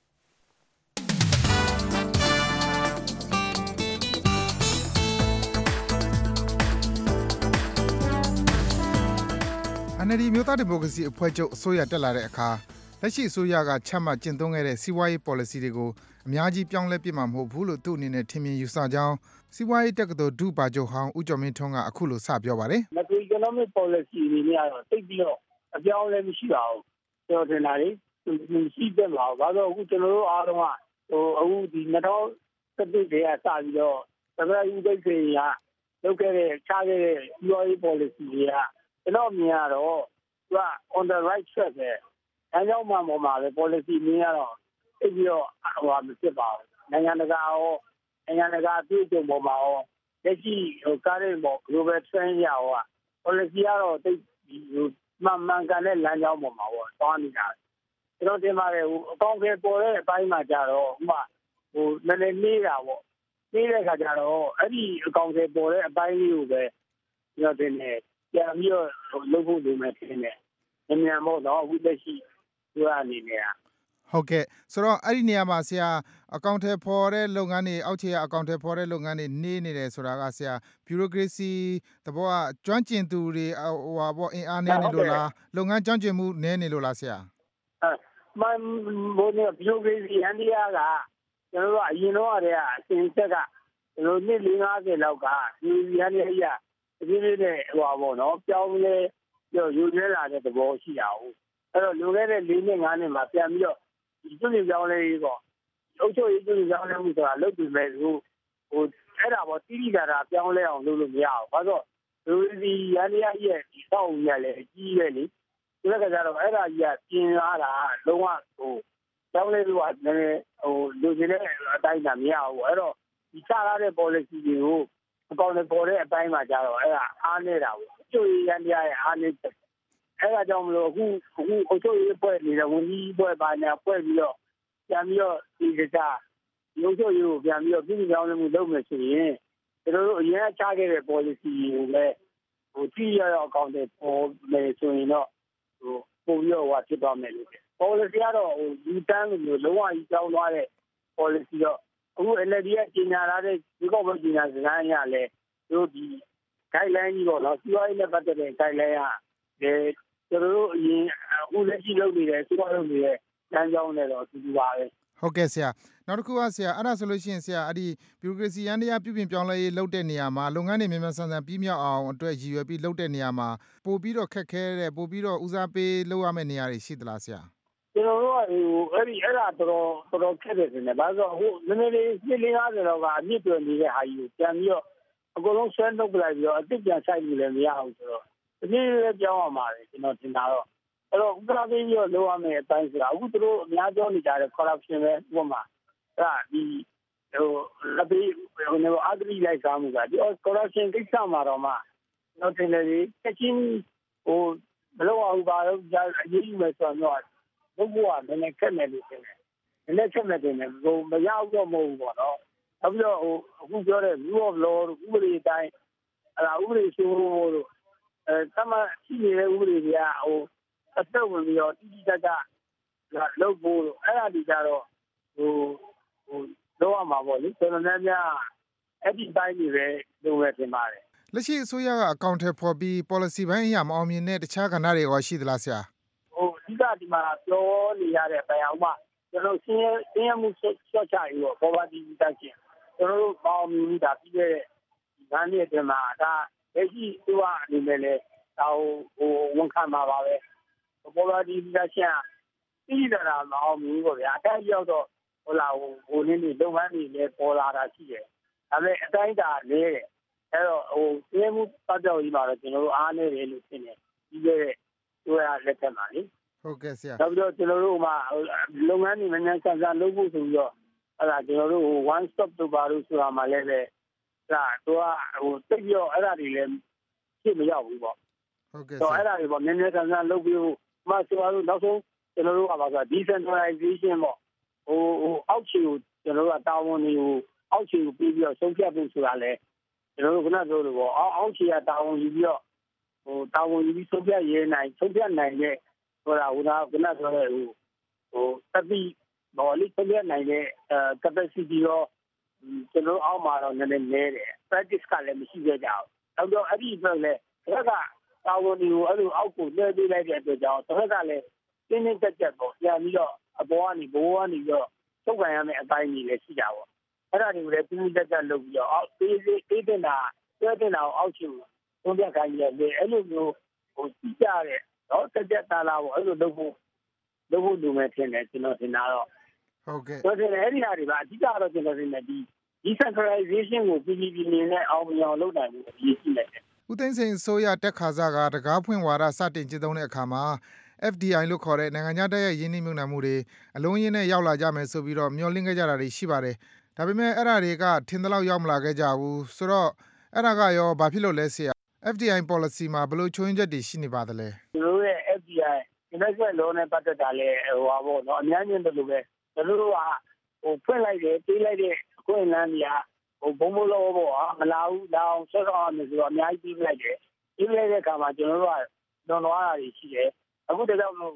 NLD မြို့သားဒီမိုကရေစီအဖွဲ့ချုပ်အစိုးရတက်လာတဲ့အခါလက်ရှိအစိုးရကချမှတ်ကျင့်သုံးခဲ့တဲ့စီးပွားရေး policy တွေကိုအများကြီးပြောင်းလဲပြစ်မှာမဟုတ်ဘူးလို့သူ့အနေနဲ့ထင်မြင်ယူဆကြောင်းစီးပွားရေးတက္ကသိုလ်ဒုပါချုပ်ဟောင်းဦးကျော်မင်းထွန်းကအခုလိုစပြောပါတယ် Macroeconomic policy တွေနဲ့ကတော့တိတ်ပြီးတော့အပြောင်းလဲမရှိပါဘူးကျွန်တော်ထင်တာလေရှိတဲ့မှာဘာလို့အခုကျွန်တော်တို့အားလုံးကအခုဒီ2017တည်းကစပြီးတော့သမရယူဒိတ်တွေကလုပ်ခဲ့တဲ့ချခဲ့တဲ့စီးပွားရေး policy တွေကကျွန်တော်မြင်ရတော့သူက on the right track ပဲအဲကြောင့်မှပေါ်မှာပဲ policy မြင်ရတော့တိတ်ပြီးတော့မဖြစ်ပါဘူးနိုင်ငံတကာပြည်သူပေါ်မှာရောလက်ရှိကားတဲ့ပေါ် global trend ရော policy ကတော့တိတ်မှန်ကန်တဲ့လမ်းကြောင်းပေါ်မှာပေါ့သွားနေတာကျွန်တော်တင်ပါတယ်အကောင့်တွေပေါ်တဲ့အပိုင်းမှာကြတော့ဥပမာနည်းနည်းနေတာပေါ့နေတဲ့ခါကျတော့အဲ့ဒီအကောင့်တွေပေါ်တဲ့အပိုင်းလေးကိုပဲကျွန်တော်တင်တယ်ပြန်ပြီးတော့လုပ်ဖို့လိုမယ်ထင်တယ်မြန်မို့တော့အခုလက်ရှိပြောရအနေနဲ့ဟုတ်ကဲ့ဆိုတော့အဲ့ဒီနေရာမှာဆရာအကောင့်ထဲပေါ်တဲ့လုပ်ငန်းတွေအောက်ခြေကအကောင့်ထဲပေါ်တဲ့လုပ်ငန်းတွေနေနေတယ်ဆိုတာကဆရာ bureaucracy သဘောကကျွမ်းကျင်သူတွေပေါ့အင်အားနည်းနေလို့လားလုပ်ငန်းကျွမ်းကျင်မှုနည်းနေလို့လားဆရာဘိုးနဲ့ bureaucracy အန်ဒီယာကကျွန်တော်တို့အရင်တော့အစဉ်ဆက်ကကျွန်တော်နှစ်40လောက်က bureaucracy အန်ဒီယာဒီနေ့နဲ့ပေါ့နော်ပြောင်းလဲယူရဲလာတဲ့သဘောရှိတာဟုတ်အဲ့တော့လူခဲ့တဲ့4နှစ်5နှစ်မှာပြန်ပြီးတော့ဒီကျွန်းပြောင်းလဲရေးပေါ့အုပ်ချုပ်ရေးကျွန်းပြောင်းလဲမှုဆိုတာလုပ်ပြီးမဲ့ဟိုအဲ့ဒါပေါ့တိတိကျကျပြောင်းလဲအောင်လုပ်လို့မရဘူးဘာလို့လူဒီရန်ရရဲ့ဒီတောက်ရလေအကြီးပဲလေဒီကကြတော့အဲ့ဒါကြီးကပြင်လာတာလုံးဝပြောင်းလဲလို့ကလည်းလူကြီးနဲ့အတိုင်းတာမရဘူးအဲ့တော့ဒီချရတဲ့ policy တွေကိုအကောင့်နဲ့ပေါ်တဲ့အပိုင်းမှာကြတော့အဲ့ဒါအားနေတာပေါ့အကျိုးရန်ရရဲ့အားနေတယ်အဲ့ဒါကြောင့်မလို့အခုအုပ်ချုပ်ရေးဖွဲ့နေတဲ့ဝန်ကြီးဖွဲ့ပါညာဖွဲ့ပြီးတော့ပြန်ပြီးတော့ဒီကစားရုပ်ချုပ်ရေးကိုပြန်ပြီးတော့ပြည်ပြောင်းလဲမှုလုပ်မယ်ဆိုရင်ကျွန်တော်တို့အရင်ချခဲ့တဲ့ policy ကိုလည်းကြည့်ရတော့အကောင့်တွေပေါ်မယ်ဆိုရင်တော့ပိုပြီးတော့ဖြစ်သွားမယ်လို့ policy ကတော့ဒီတန်းလိုလုံးဝကြီးကြောင်းသွားတဲ့ policy တော့အခု NLD ကကြီးညာလာတဲ့ဒီကောက်ပဲကြီးညာစကားရလဲတို့ဒီက guideline ကြီးပေါ့နော်စီးပွားရေးနဲ့ပတ်သက်တဲ့ guideline ကကျွန်တော်တို့အရင်အခုလက်ရှိလုပ်နေတဲ့စီးပွားရေးလုပ်နေတဲ့လမ်းကြောင်းနဲ့တော့အတူတူပါပဲဟုတ်ကဲ့ဆရာနောက်တစ်ခုကဆရာအဲ့ဒါဆိုလို့ရှိရင်ဆရာအဲ့ဒီဘီရိုကရေစီယန္တရားပြုပြင်ပြောင်းလဲရေးလုပ်တဲ့နေရာမှာလုပ်ငန်းတွေမြန်မြန်ဆန်ဆန်ပြီးမြောက်အောင်အတွက်ရည်ရွယ်ပြီးလုပ်တဲ့နေရာမှာပို့ပြီးတော့ခက်ခဲတဲ့ပို့ပြီးတော့ဦးစားပေးလုပ်ရမယ့်နေရာတွေရှိသလားဆရာကျွန်တော်တို့ကအဲ့ဒါတော်ခက်တယ်နေဘာလို့ဟိုနည်းနည်းလေး50လောက်ကအမြင့်တွယ်နေတဲ့ဟာကြီးကိုပြန်ပြီးတော့အကုန်လုံးဆွဲနှုတ်ပလိုက်ပြီးတော့အစ်စ်ပြန်ဆိုင်လို့လည်းမရအောင်ဆိုတော့ဒီနေ့လည်းပြောင်းအောင်ပါတယ်ကျွန်တော်ထင်တာတော့အဲ့တော့ဥပဒေပြီးတော့လုပ်ရမယ့်အတိုင်းဆိုတာအခုတို့အများပြောနေကြတဲ့ corruption ပဲဥပမာအဲ့ဒီလက်ပြီးဟိုနေအဂရိလိုက်စားမှုကဒီ corruption ကိစ္စမှာတော့မှတော့တင်လေချက်ချင်းဟိုဘယ်လိုအောင်ပါတော့အရေးကြီးမယ်ဆိုတော့ဘုရားကလည်းခက်နေလို့ရှင်တယ်။လည်းခက်နေတယ်ဟိုမရတော့မဟုတ်ဘူးပေါ့နော်။နောက်ပြီးတော့ဟိုအခုပြောတဲ့ rule of law ဥပဒေအတိုင်းအဲ့ဒါဥပဒေစိုးမိုးလို့တမရှိနေတဲ့ဥပဒေတွေကဟိုအသက်ဝင်ပြီးတော့တိတိကျကျလုပ်ဖို့အဲ့ဒါဒီကြတော့ဟိုတော့မှာပေါ့လေကျွန်တော်လည်းများအဲ့ဒီတိုင်းတွေပဲလုပ်ရတင်ပါတယ်လက်ရှိအစိုးရကအကောင့်ထဲပေါ်ပြီး policy ဘိုင်းအရာမအောင်မြင်တဲ့တခြားကဏ္ဍတွေရောရှိသလားဆရာဟိုဒီကဒီမှာပြောနေရတဲ့တိုင်အောင်မှကျွန်တော်စင်းရမှုဆော့ချရေးပေါ့ poverty reduction ကျွန်တော်တို့ပေါင်းပြီးဒါပြီးတဲ့ဒီနေ့အတွင်းမှာဒါလက်ရှိသူကအနေနဲ့လေဟိုဝန်ခံမှာပါပဲ poverty reduction ပြီးတာမအောင်ဘူးပေါ့ဗျာအတိုင်းရောက်တော့ဟိုလာဟိုနည်းနည်းလုပ်ငန်းတွေလည်းပေါ်လာတာရှိတယ်ဒါပေမဲ့အတိုင်းတာလေးတယ်အဲ့တော့ဟိုစင်းမှုပတ်ကြောက်ကြီးမှာတော့ကျွန်တော်တို့အားနေတယ်လို့ထင်တယ်ပြီးခဲ့တဲ့တို့ရလက်ထက်မှာလေဟုတ်ကဲ့ဆရာနောက်ပြီးတော့ကျွန်တော်တို့မှာလုပ်ငန်းတွေမြန်ဆန်ဆန်လုပ်ဖို့ဆိုပြီးတော့အဲ့ဒါကျွန်တော်တို့ one stop တို့ပါလို့ဆိုတာမှလည်းပဲဒါတို့ကဟိုတိတ်ပြီးတော့အဲ့ဒါတွေလည်းဖြစ်မရောက်ဘူးပေါ့ဟုတ်ကဲ့ဆိုအဲ့ဒါတွေပေါ့မြန်ဆန်ဆန်လုပ်ပြီးမှဆိုတော့နောက်ဆုံးကျွန်တော်တို့ကပါဆို decentralization ပေါ့ဟိုအောက်ခြေကိုကျွန်တော်တို့ကတာဝန်တွေကိုအောက်ခြေကိုပြီးပြီးတော့ဆုံးဖြတ်ဖို့ဆိုတာလဲကျွန်တော်တို့ခုနပြောလို့ပေါ့အောက်ခြေကတာဝန်ယူပြီးတော့ဟိုတာဝန်ယူပြီးဆုံးဖြတ်ရေးနိုင်ဆုံးဖြတ်နိုင်တဲ့ဟိုခုနပြောတဲ့ဟိုတတိဘော်လေးဆုံးဖြတ်နိုင်တဲ့capacity ရောကျွန်တော်အောက်မှာတော့နည်းနည်းနေတယ် practice ကလည်းမရှိကြကြအောင်နောက်တော့အဲ့ဒီအတွက်လဲဒါကတာဝန်တွေကိုအဲ့လိုအောက်ကိုလဲပေးလိုက်တဲ့အတွက်ကြောင့်ဒါကလည်းတင်းတင်းကြပ်ကြပ်ပေါ့ပြန်ပြီးတော့အပေါ်ကနေဘိုးကနေပြီးတော့ထုတ်ခံရမယ့်အတိုင်းကြီးလည်းရှိတာပေါ့အဲ့ဒါတွေကိုလည်းတင်းတင်းကြပ်ကြပ်လုပ်ပြီးတော့အောက်သေးတင်တာဆွဲတင်တာအောက်ချူသုံးပြခိုင်းရလေအဲ့လိုမျိုးဟိုစီးကြတဲ့နော်တက်ကြတာလာပေါ့အဲ့လိုလုပ်ဖို့လူမဲ့ထင်တယ်ကျွန်တော်ထင်တာတော့ဟုတ်ကဲ့ဆိုတော့အဲ့ဒီဟာတွေပါအဓိကတော့ကျွန်တော်ထင်တယ်ဒီ decentralization ကိုပြည်နဲ့အောင်မြင်အောင်လုပ်နိုင်ဖို့အရေးကြီးတယ်ဦးသိန်းစိန်ဆိုရတက်ခါစားကတကားဖွင့်ဝါဒစတင်ကျင့်သုံးတဲ့အခါမှာFDI လို့ခေါ်တဲ့နိုင်ငံခြားတိုက်ရိုက်ရင်းနှီးမြှုပ်နှံမှုတွေအလုံးရင်းနဲ့ရောက်လာကြမယ်ဆိုပြီးတော့မျှော်လင့်ခဲ့ကြတာတွေရှိပါတယ်။ဒါပေမဲ့အဲ့ဒါတွေကထင်သလောက်ရောက်မလာခဲ့ကြဘူး။ဆိုတော့အဲ့ဒါကရောဘာဖြစ်လို့လဲဆရာ FDI policy မှာဘယ်လိုချိုးယွင်းချက်တွေရှိနေပါသလဲ။ကျွန်တော်ရဲ့ FDI investment law နဲ့ပတ်သက်တာလဲဟိုပါပေါ့နော်အများကြီးတယ်လို့ပဲကျွန်တော်တို့ကဟိုဖွင့်လိုက်တယ်ပေးလိုက်တဲ့အခွင့်အလမ်းတွေကဟိုဘုံဘလောပေါ့မလာဘူးလာအောင်ဆက်တော့အောင်ဆိုတော့အများကြီးပေးလိုက်တယ်။ပေးလိုက်တဲ့အခါမှာကျွန်တော်တို့ကလွန်သွားတာတွေရှိတယ်။အခုတကယ်လို့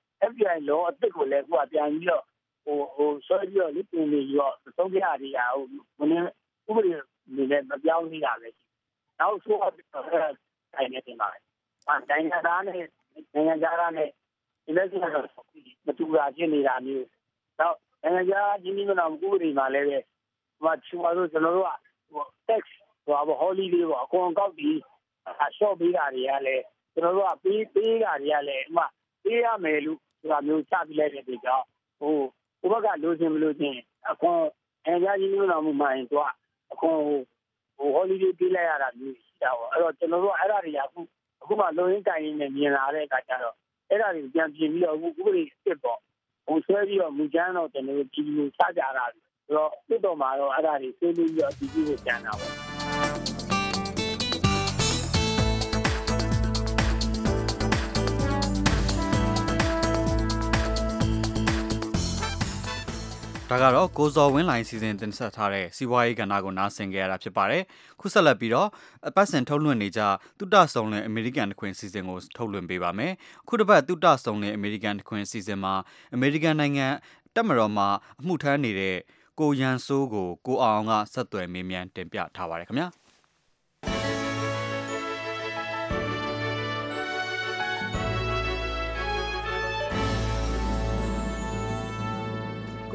FBI လောအစ်စ်ကိုလည်းကိုကပြန်ပြီးတော့ဟိုဆွဲပြီးတော့လိပင်းပြီးတော့သုံးပြရည်ရဟိုမင်းဥပဒေနဲ့မပြောင်းနေတာပဲနောက်ဆိုတော့တိုင်းနေတင်ပါတယ်။တိုင်းသားနဲ့နိုင်ငံခြားသားနဲ့ဒီလက်ရှိကတော့မတူတာဖြစ်နေတာမျိုးနောက်နိုင်ငံခြားကြီးကြီးမနာဥပဒေမှာလည်းပဲဟိုချူပါလို့ကျွန်တော်တို့ကဟို tax ဟို holiday ပေါ့အကုန်ကောက်ပြီးရှော့ပေးတာတွေကလည်းကျွန်တော်တို့ကပေးတာတွေကလည်းဥမာပေးရမယ်လို့ဆိုတာမျိုးချပြလိုက်တဲ့အတွက်ကြောင့်ဟိုဘက်ကလိုချင်မလို့ချင်းအခွန်အများကြီးလို့တော့မှရင်သူကအခွန်ဟို holiday ပေးလိုက်ရတာမျိုးရှိတာပေါ့အဲ့တော့ကျွန်တော်တို့အဲ့ဒါတွေကအခုမှလုံရင်းတိုင်ရင်းနဲ့မြင်လာတဲ့အခါကျတော့အဲ့ဒါတွေပြန်ပြင်ပြီးတော့ဥပဒေအစ်ပေါ့ဟိုဆွဲပြီးတော့မူကျန်းတော့ကျွန်တော်တို့ပြည်သူချကြတာဆိုတော့တစ်တော်မှာတော့အဲ့ဒါတွေဆွေးနွေးပြီးတော့ဒီကြီးကိုကျန်တာပေါ့ဒါကတော့ကိုဇော်ဝင်းလိုင်စီစဉ်တင်ဆက်ထားတဲ့စီးပွားရေးကဏ္ဍကိုနားဆင်ကြရတာဖြစ်ပါတယ်။ခုဆက်လက်ပြီးတော့အပတ်စဉ်ထုတ်လွှင့်နေကြတုတဆုံလင်အမေရိကန်တခွင်စီစဉ်ကိုထုတ်လွှင့်ပေးပါမယ်။ခုတစ်ပတ်တုတဆုံလင်အမေရိကန်တခွင်စီစဉ်မှာအမေရိကန်နိုင်ငံတပ်မတော်မှာအမှုထမ်းနေတဲ့ကိုရန်စိုးကိုကိုအောင်ကဆက်သွယ်မေးမြန်းတင်ပြထားပါတယ်ခင်ဗျာ။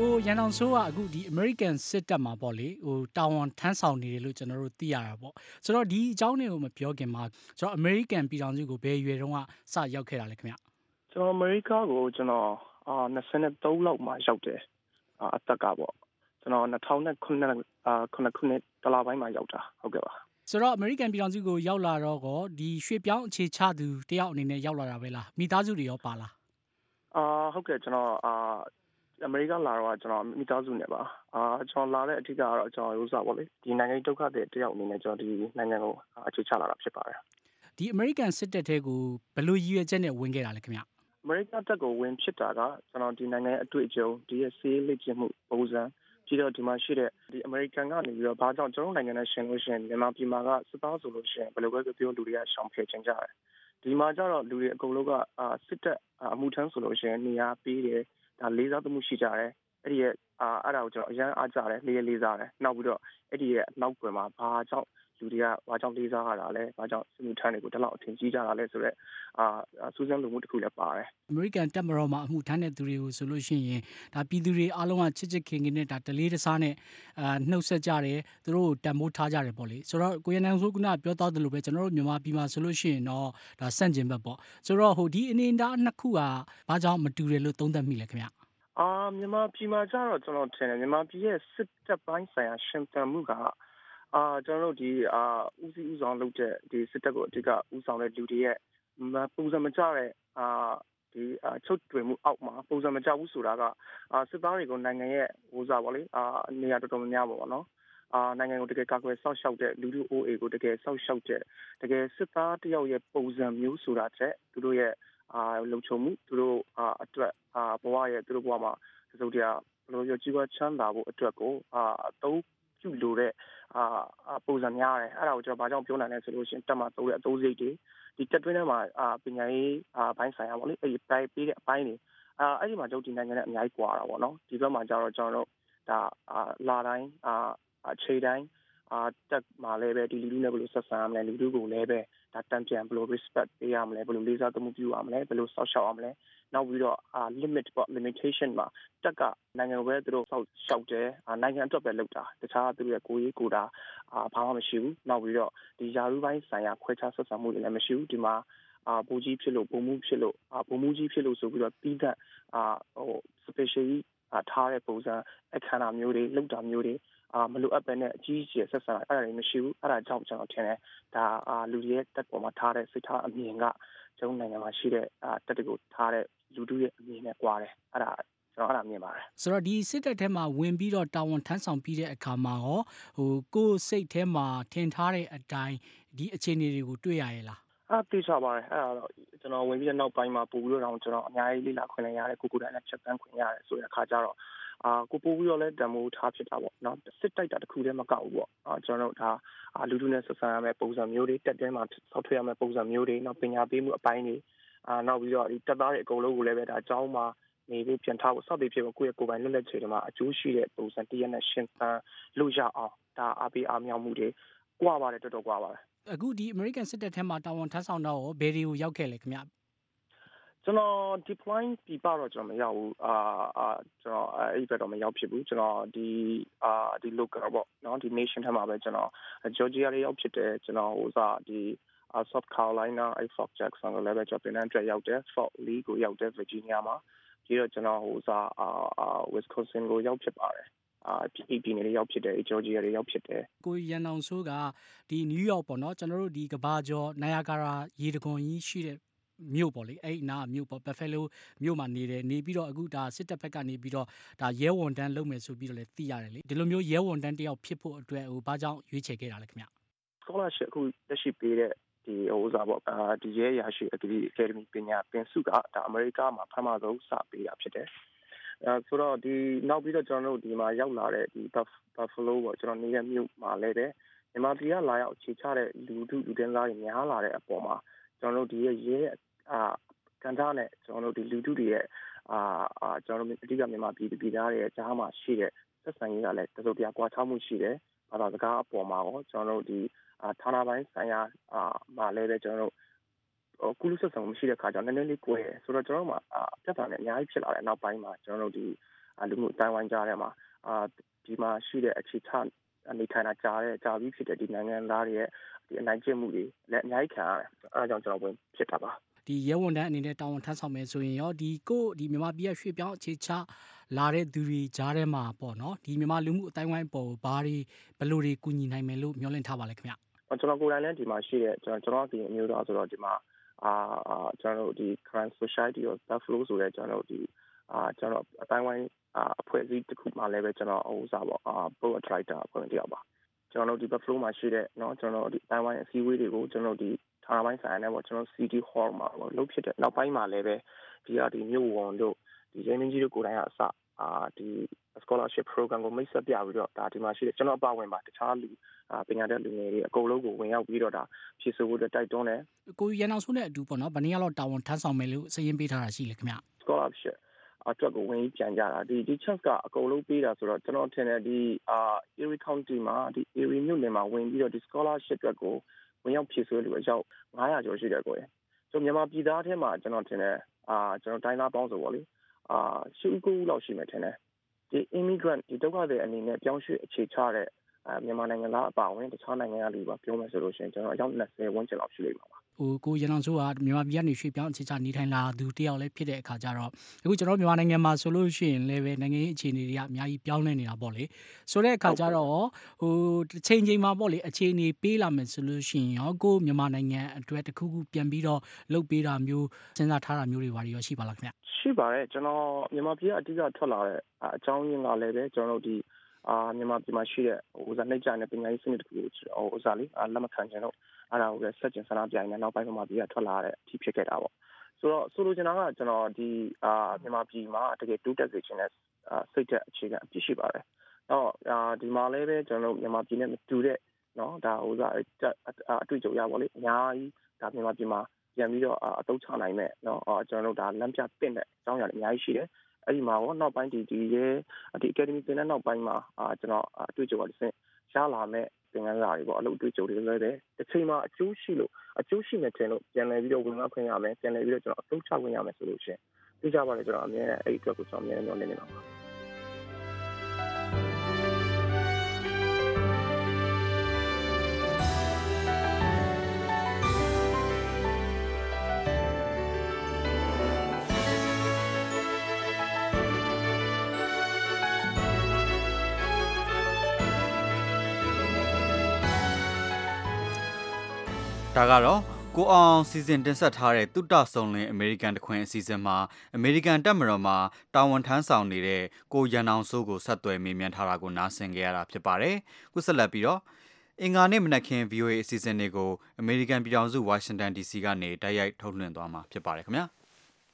ကိုရန်အောင်ဆိုးကအခုဒီ American စစ်တပ်မှာပေါ့လေဟိုတာဝန်ထမ်းဆောင်နေတယ်လို့ကျွန်တော်တို့သိရတာပေါ့ဆိုတော့ဒီအကြောင်းတွေကိုမပြောခင်မှာကျွန်တော် American ပြည်ထောင်စုကိုဘယ်ရွယ်တုန်းကစရောက်ခဲ့တာလဲခင်ဗျကျွန်တော် America ကိုကျွန်တော်23လောက်မှာရောက်တယ်အသက်ကပေါ့ကျွန်တော်2009ခုနှစ်တလပိုင်းမှာရောက်တာဟုတ်ကဲ့ပါဆိုတော့ American ပြည်ထောင်စုကိုရောက်လာတော့ကောဒီရွှေပြောင်းအခြေချသူတယောက်အနေနဲ့ရောက်လာတာပဲလားမိသားစုတွေရောပါလားဟုတ်ကဲ့ကျွန်တော်အမေရိကန်လာတော့ကျွန်တော်မိသားစုနဲ့ပါကျွန်တော်လာတဲ့အထက်ကတော့ကျွန်တော်ရိုးစားပေါ့လေဒီနိုင်ငံဒုက္ခတဲ့တယောက်အနေနဲ့ကျွန်တော်ဒီနိုင်ငံကိုအခြေချလာတာဖြစ်ပါတယ်ဒီ American စစ်တပ်ထဲကိုဘယ်လိုရည်ရွယ်ချက်နဲ့ဝင်ခဲ့တာလဲခင်ဗျအမေရိကန်တပ်ကိုဝင်ဖြစ်တာကကျွန်တော်ဒီနိုင်ငံအတွေ့အကြုံဒီရဲ့ဆေးလက်ကျင့်မှုပုံစံပြီးတော့ဒီမှာရှိတဲ့ဒီ American ကနေပြီးတော့ဘာကြောင့်ကျွန်တော်နိုင်ငံနဲ့ရှင်လို့ရှင်မြန်မာပြည်မှာကစစ်သားဆိုလို့ရှင်ဘယ်လိုပဲပြောလူတွေကရှောင်ဖယ်ချင်ကြတယ်ဒီမှာကျတော့လူတွေအကုန်လုံးကစစ်တပ်အမှုထမ်းဆိုလို့ရှင်နေရာပေးတယ်ဒါလေးစားမှုရှိကြတယ်အဲ့ဒီရဲ့အဲ့ဒါကိုကျွန်တော်အရန်အားကြတယ်လေးစားတယ်နောက်ပြီးတော့အဲ့ဒီရဲ့နောက်ွယ်မှာဘာကြောင့်လူတွေကဘာကြောင့်လေးစားရတာလဲဘာကြောင့်စစ်မှုထမ်းတွေကိုတလောက်အထင်ကြီးကြတာလဲဆိုတော့စူးစမ်းလူမှုတစ်ခုလည်းပါတယ် American တပ်မတော်မှာအမှုထမ်းတဲ့သူတွေကိုဆိုလို့ရှိရင်ဒါပြည်သူတွေအားလုံးကချစ်ချစ်ခင်ခင်နဲ့ဒါတလေးတစားနဲ့နှုတ်ဆက်ကြတယ်သူတို့တန်ဖိုးထားကြတယ်ပေါ့လေဆိုတော့ကိုရနန်ဆိုကပြောသားတယ်လို့ပဲကျွန်တော်တို့မြန်မာပြည်မှာဆိုလို့ရှိရင်တော့ဒါစန့်ကျင်ဘက်ပေါ့ဆိုတော့ဟိုဒီအနေအထားနှစ်ခုကဘာကြောင့်မတူတယ်လို့သုံးသပ်မိလဲခင်ဗျမြန်မာပြည်မှာကျတော့ကျွန်တော်ထင်တယ်မြန်မာပြည်ရဲ့စစ်တပ်ပိုင်းဆိုင်ရာရှင်သန်မှုကကျွန်တော်တို့ဒီဦးစီးဦးဆောင်လုပ်တဲ့ဒီစစ်တပ်ကိုအဓိကဦးဆောင်တဲ့လူတွေရဲ့ပုံစံမကျတဲ့ဒီချုပ်တွင်မှုအောက်မှာပုံစံမကျဘူးဆိုတာကစစ်သားတွေကိုနိုင်ငံရဲ့ဟိုစားပါလေနေရာတော်တော်များများပေါ့နော်နိုင်ငံကိုတကယ်ကာကွယ်ဆောက်ရှောက်တဲ့လူထု OA ကိုတကယ်ဆောက်ရှောက်တဲ့တကယ်စစ်သားတယောက်ရဲ့ပုံစံမျိုးဆိုတာချက်သူတို့ရဲ့လုံခြုံမှုသူတို့အတွက်ဘဝရဲ့သူတို့ဘဝမှာတစုံတရာဘယ်လိုပြောကြီးပွားချမ်းသာဖို့အတွက်ကိုအသုံးပြုလို့တဲ့ပုံစံများတယ်အဲ့ဒါကိုကျွန်တော်ဘာကြောင့်ပြောနိုင်လဲဆိုလို့ရှိရင်တက်မှာသုံးတဲ့အသုံးစရိတ်တွေဒီတက်တွင်းထဲမှာပညာရေးဘိုင်းဆိုင်ရာပေါ့လေအဲ့ဒီပေးတဲ့အပိုင်းတွေအဲ့ဒီမှာကျွန်တော်ဒီနိုင်ငံနဲ့အများကြီးကွာတာပေါ့နော်ဒီဘက်မှာကျတော့ကျွန်တော်တို့ဒါလာတိုင်းအခြေတိုင်းတက်မှာလည်းပဲဒီလူတွေနဲ့ဘယ်လိုဆက်ဆံရမလဲလူတွေကိုလည်းပဲဒါတန်ပြန်ဘယ်လို respect ပေးရမလဲဘယ်လိုလေးစားသမှုပြုရမလဲဘယ်လိုဆောက်ရှောက်ရမလဲနောက်ပြီးတော့limit ပေါ့ limitation မှာတက်ကနိုင်ငံပဲသူတို့ဆောက်ရှောက်တယ်နိုင်ငံအတွက်ပဲလုပ်တာတခြားသူတို့ရဲ့ကိုရေးကိုတာဘာမှမရှိဘူးနောက်ပြီးတော့ဒီယာရုပိုင်းဆိုင်ရာခွဲခြားဆက်ဆံမှုတွေလည်းမရှိဘူးဒီမှာဘူကြီးဖြစ်လို့ဘုံမှုဖြစ်လို့ဘုံမှုကြီးဖြစ်လို့ဆိုပြီးတော့ပြီးတဲ့special ထားတဲ့ပုံစံအခမ်းအနားမျိုးတွေလုပ်တာမျိုးတွေမလိုအပ်ပဲနဲ့အကြီးအကျယ်ဆက်ဆံအဲ့ဒါတွေမရှိဘူးအဲ့ဒါကြောင့်ကျွန်တော်ထင်တယ်ဒါလူတွေရဲ့တက်ပေါ်မှာထားတဲ့စိတ်ထားအမြင်ကကျွန်တော်နိုင်ငံမှာရှိတဲ့တက်တွေကိုထားတဲ့လူတွေရဲ့အမြင်နဲ့ကွာတယ်အဲ့ဒါကျွန်တော်အဲ့ဒါမြင်ပါတယ်ဆိုတော့ဒီစစ်တပ်ထဲမှာဝင်ပြီးတော့တာဝန်ထမ်းဆောင်ပြီးတဲ့အခါမှာရောဟိုကိုယ်စိတ်ထဲမှာထင်ထားတဲ့အတိုင်းဒီအခြေအနေတွေကိုတွေ့ရရဲ့လားသိချပါတယ်အဲ့ဒါတော့ကျွန်တော်ဝင်ပြီးတဲ့နောက်ပိုင်းမှာပို့ပြီးတော့ကျွန်တော်အများကြီးလေ့လာခွင့်ရတယ်ကိုတိုင်းနဲ့ချက်တန်းခွင့်ရတယ်ဆိုတဲ့အခါကျတော့ကိုပို့ပြီးတော့လဲတံမိုးထားဖြစ်တာပေါ့နော်စစ်တိုက်တာတခုတည်းမကောက်ဘူးပေါ့ကျွန်တော်တို့ဒါလူထုနဲ့ဆက်ဆံရမယ့်ပုံစံမျိုးတွေတက်တဲမှာဆောက်ထွေးရမယ့်ပုံစံမျိုးတွေနောက်ပညာပေးမှုအပိုင်းတွေနောက်ပြီးတော့ဒီတက်သားတွေအကုန်လုံးကိုလည်းပဲဒါအကြောင်းမှာနေပြီးပြန်ထားဖို့စသည်ဖြစ်ကိုယ့်ရဲ့ကိုယ်ပိုင်လွတ်လပ်ခြေတွေမှာအကျိုးရှိတဲ့ပုံစံတရက်နဲ့ရှင်းပန်းလို့ရအောင်ဒါအားပေးအားမြောက်မှုတွေကွာပါတယ်တော်တော်ကွာပါတယ်အခုဒီ American စစ်တပ်ထဲမှာတာဝန်ထမ်းဆောင်တော့ဘယ်တွေကိုရောက်ခဲ့လဲခင်ဗျကျွန်တော် deploy ပြပါတော့ကျွန်တော်မရောက်ဘူးကျွန်တော်အဲ့ဘက်တော့မရောက်ဖြစ်ဘူးကျွန်တော်ဒီ local ပေါ့နော်ဒီ nation ထဲမှာပဲကျွန်တော် Georgia ရေရောက်ဖြစ်တယ်ကျွန်တော်ဟိုစားဒီSouth Carolina Fort Jackson ကိုလည်းပဲကျွန်တော်ပြန်အတွက်ရောက်တယ် Fort Lee ကိုရောက်တယ် Virginia မှာပြီးတော့ကျွန်တော်ဟိုစား Wisconsin ကိုရောက်ဖြစ်ပါတယ်ပြည်နယ်တွေရောက်ဖြစ်တယ်ဂျော်ဂျီယာတွေရောက်ဖြစ်တယ်ကိုရန်အောင်ဆိုးကဒီနယူးယောက်ပေါ့နော်ကျွန်တော်တို့ဒီကဘာကျော်နိုင်ယာဂါရာရေတံခွန်ကြီးရှိတဲ့မြို့ပေါ့လေအဲ့နာမြို့ပေါ့ဘက်ဖဲလိုမြို့မှာနေတယ်နေပြီးတော့အခုဒါစစ်တပ်ဘက်ကနေပြီးတော့ဒါရဲဝန်တန်းလုပ်မယ်ဆိုပြီးတော့လည်းသိရတယ်လေဒီလိုမျိုးရဲဝန်တန်းတယောက်ဖြစ်ဖို့အတွက်ဟိုဘာကြောင့်ရွေးချယ်ခဲ့တာလဲခင်ဗျ scholarship အခုလက်ရှိပေးတဲ့ဒီဟိုစားပေါ့ဒီရဲရရှိ Academy ပညာသင်စုကဒါအမေရိကမှာပထမဆုံးစပေးတာဖြစ်တယ်ဆိုတော့ဒီနောက်ပြီးတော့ကျွန်တော်တို့ဒီမှာရောက်လာတဲ့ဒီ Buffalo ပေါ့ကျွန်တော်နေတဲ့မြို့မှာလည်းပဲမြန်မာပြည်ကလာရောက်အခြေချတဲ့လူဒန်းစားတွေများလာတဲ့အပေါ်မှာကျွန်တော်တို့ဒီရဲကန်တာနဲ့ကျွန်တော်တို့ဒီလူထုတွေရဲ့ကျွန်တော်တို့အဓိကမြန်မာပြည်သားတွေရဲ့ကြားမှာရှိတဲ့ဆက်ဆံရေးကလည်းတော်တော်ပြကွာခြားမှုရှိတယ်ဘာသာစကားအပေါ်မှာရောကျွန်တော်တို့ဒီဌာနပိုင်းဆိုင်ရာမှာလည်းပဲကျွန်တော်တို့ကုလဆက်ဆံမှုရှိတဲ့ခါကျတော့နည်းနည်းလေးကွဲဆိုတော့ကျွန်တော်တို့မှာပြဿနာနဲ့အများကြီးဖြစ်လာတဲ့နောက်ပိုင်းမှာကျွန်တော်တို့ဒီလူမှုအတိုင်းဝိုင်းကြားထဲမှာဒီမှာရှိတဲ့အခြေချနေထိုင်တာကြာပြီးဖြစ်တဲ့ဒီနိုင်ငံသားတွေရဲ့ဒီအနိုင်ကျင့်မှုတွေလည်းအများကြီးခံရတယ်အဲဒါကြောင့်ကျွန်တော်ဝင်ဖြစ်တာပါဒီရဲဝန်ထမ်းအနေနဲ့တာဝန်ထမ်းဆောင်မယ်ဆိုရင်ရောဒီမြန်မာပြည်ရွှေ့ပြောင်းအခြေချလာတဲ့သူတွေကြားထဲမှာပေါ့နော်ဒီမြန်မာလူမှုအတိုင်းဝိုင်းပေါ်ဘယ်လိုတွေကူညီနိုင်မယ်လို့မျှော်လင့်ထားပါလဲခင်ဗျကျွန်တော်ကိုယ်တိုင်လည်းဒီမှာရှိတဲ့ကျွန်တော်ဒီအမျိုးသားဆိုတော့ဒီမှာကျွန်တော်ဒီ Crime Society of Buffalo ဆိုတဲ့ကျွန်တော်ဒီကျွန်တော်အတိုင်းဝိုင်းအဖွဲ့အစည်းတစ်ခုမှလည်းပဲကျွန်တော်Board of Director အဖွဲ့တယောက်ပါကျွန်တော်ဒီ Buffalo မှာရှိတဲ့เนาะကျွန်တော်ဒီအတိုင်းဝိုင်းအစည်းအဝေးတွေကိုကျွန်တော်ဒီဌာနပိုင်းဆိုင်ရာနဲ့ပေါ့ကျွန်တော် City Hall မှာလုပ်ဖြစ်တဲ့နောက်ပိုင်းမှာလည်းပဲဒီမြို့ဝန်တို့ဒီရင်းနှီးကြီးတို့ကိုယ်တိုင်ကအစဒီ scholarship program ကိုမိတ်ဆက်ပြပြီးတော့ဒါဒီမှာရှိတဲ့ကျွန်တော်အပါဝင်ပါတခြားလူပညာတတ်လူငယ်တွေအကုန်လုံးကိုဝင်ရောက်ပြီးတော့ဒါဖြည့်ဆို့ဖို့တိုက်တွန်းတယ်ကိုရန်အောင်ဆိုးနဲ့အတူပေါ့နော်ဗနည်းကတော့တာဝန်ထမ်းဆောင်မယ်လို့စရင်ပေးထားတာရှိလေခင်ဗျ scholarship အတွက်ကိုဝင်ပြန်ကြတာဒီ chance ကအကုန်လုံးပေးတာဆိုတော့ကျွန်တော်ထင်တယ်ဒီErie County မှာဒီ Erie မြို့နယ်မှာဝင်ပြီးတော့ဒီ scholarship အတွက်ကိုဝင်ရောက်ဖြည့်ဆို့လို့အယောက်900ကျော်ရှိတယ်ကိုရကျွန်တော်မြန်မာပြည်သားထဲမှာကျွန်တော်ထင်တယ်ကျွန်တော်တိုင်းသားပေါင်းဆိုပေါ့လေ9-9လောက်ရှိမယ်ထင်တယ်ဒီ immigrant ဒီဒုက္ခသည်အနေနဲ့ပြောင်းရွှေ့အခြေချတဲ့မြန်မာနိုင်ငံသားအပါအဝင်တခြားနိုင်ငံကလူပါပြောမယ်ဆိုလို့ရှိရင်ကျွန်တော်အယောက်20ဝန်းကျင်လောက်ရှိလိမ့်မှာပါကိုရန်အောင်ဆိုးကမြန်မာပြည်ကနေရွှေ့ပြောင်းအခြေချနေထိုင်လာသူတယောက်လည်းဖြစ်တဲ့အခါကျတော့အခုကျွန်တော်မြန်မာနိုင်ငံမှာဆိုလို့ရှိရင်လည်းပဲနိုင်ငံရေးအခြေအနေတွေကအများကြီးပြောင်းလဲနေတာပေါ့လေဆိုတဲ့အခါကျတော့ချိန်မှာပေါ့လေအခြေအနေပေးလာမယ်ဆိုလို့ရှိရင်ရောကိုမြန်မာနိုင်ငံအတွက်တစ်ခုခုပြန်ပြီးတော့လုပ်ပေးတာမျိုးစဉ်းစားထားတာမျိုးတွေဘာတွေရောရှိပါလားခင်ဗျရှိပါတယ်ကျွန်တော်မြန်မာပြည်ကအဓိကထွက်လာတဲ့အကြောင်းရင်းကလည်းပဲကျွန်တော်တို့ဒီမြန်မာပြည်မှာရှိတဲ့နှိမ့်ကျတဲ့ပညာရေးစနစ်တစ်ခုကိုလက်မခံချင်တော့အဲ့ဒါကိုပဲဆက်ကျင်ဆန္ဒပြနေနောက်ပိုင်းမှာပြည်ကထွက်လာတဲ့အထိဖြစ်ခဲ့တာပေါ့ဆိုတော့ဆိုလိုချင်တာကကျွန်တော်ဒီမြန်မာပြည်မှာတကယ်တိုးတက်စေချင်တဲ့စိတ်သက်အခြေခံအပြည့်ရှိပါတယ်တော့ဒီမှာလည်းပဲကျွန်တော်မြန်မာပြည်နဲ့မတူတဲ့เนาะဒါအတွေ့အကြုံရပါလေအများကြီးဒါမြန်မာပြည်မှာပြန်ပြီးတော့အသုံးချနိုင်မဲ့เนาะကျွန်တော်တို့ဒါလမ်းပြတင်တဲ့အကြောင်းအရာတွေအများကြီးရှိတယ်အဲ့ဒီမှာရောနောက်ပိုင်းဒီ academy သင်တဲ့နောက်ပိုင်းမှာကျွန်တော်အတွေ့အကြုံတွေဆင့်ရလာမဲ့သင်ခန်းစာတွေပေါ့အလုပ်အတွေ့အကြုံတွေလည်းပဲတစ်ချိန်မှာအကျိုးရှိမယ်ထင်လို့ပြန်လည်ပြီးတော့ဝင်ရောက်ခွင့်ရမယ်ပြန်လည်ပြီးတော့ကျွန်တော်အသုံးချခွင့်ရမယ်ဆိုလို့ရှိရင်သိကြပါလေကျွန်တော်အမြဲအဲ့ဒီအတွက်ကိုကျွန်တော်အမြဲမျှော်လင့်နေတာပါဒါကတော့ကိုအောင်စီစဉ်တင်ဆက်ထားတဲ့တုတ္တဆုံလင်အမေရိကန်တခွင်အစီအစဉ်မှာအမေရိကန်တပ်မတော်မှာတာဝန်ထမ်းဆောင်နေတဲ့ကိုရန်အောင်စိုးကိုဆက်သွယ်မေးမြန်းထားတာကိုနားဆင်ကြရတာဖြစ်ပါတယ်။ခုဆက်လက်ပြီးတော့အင်္ဂါနေ့မနက်ခင်း VOA အစီအစဉ်တွေကိုအမေရိကန်ပြည်ထောင်စုဝါရှင်တန် DC ကနေတိုက်ရိုက်ထုတ်လွှင့်သွားမှာဖြစ်ပါတယ်ခင်ဗျာ။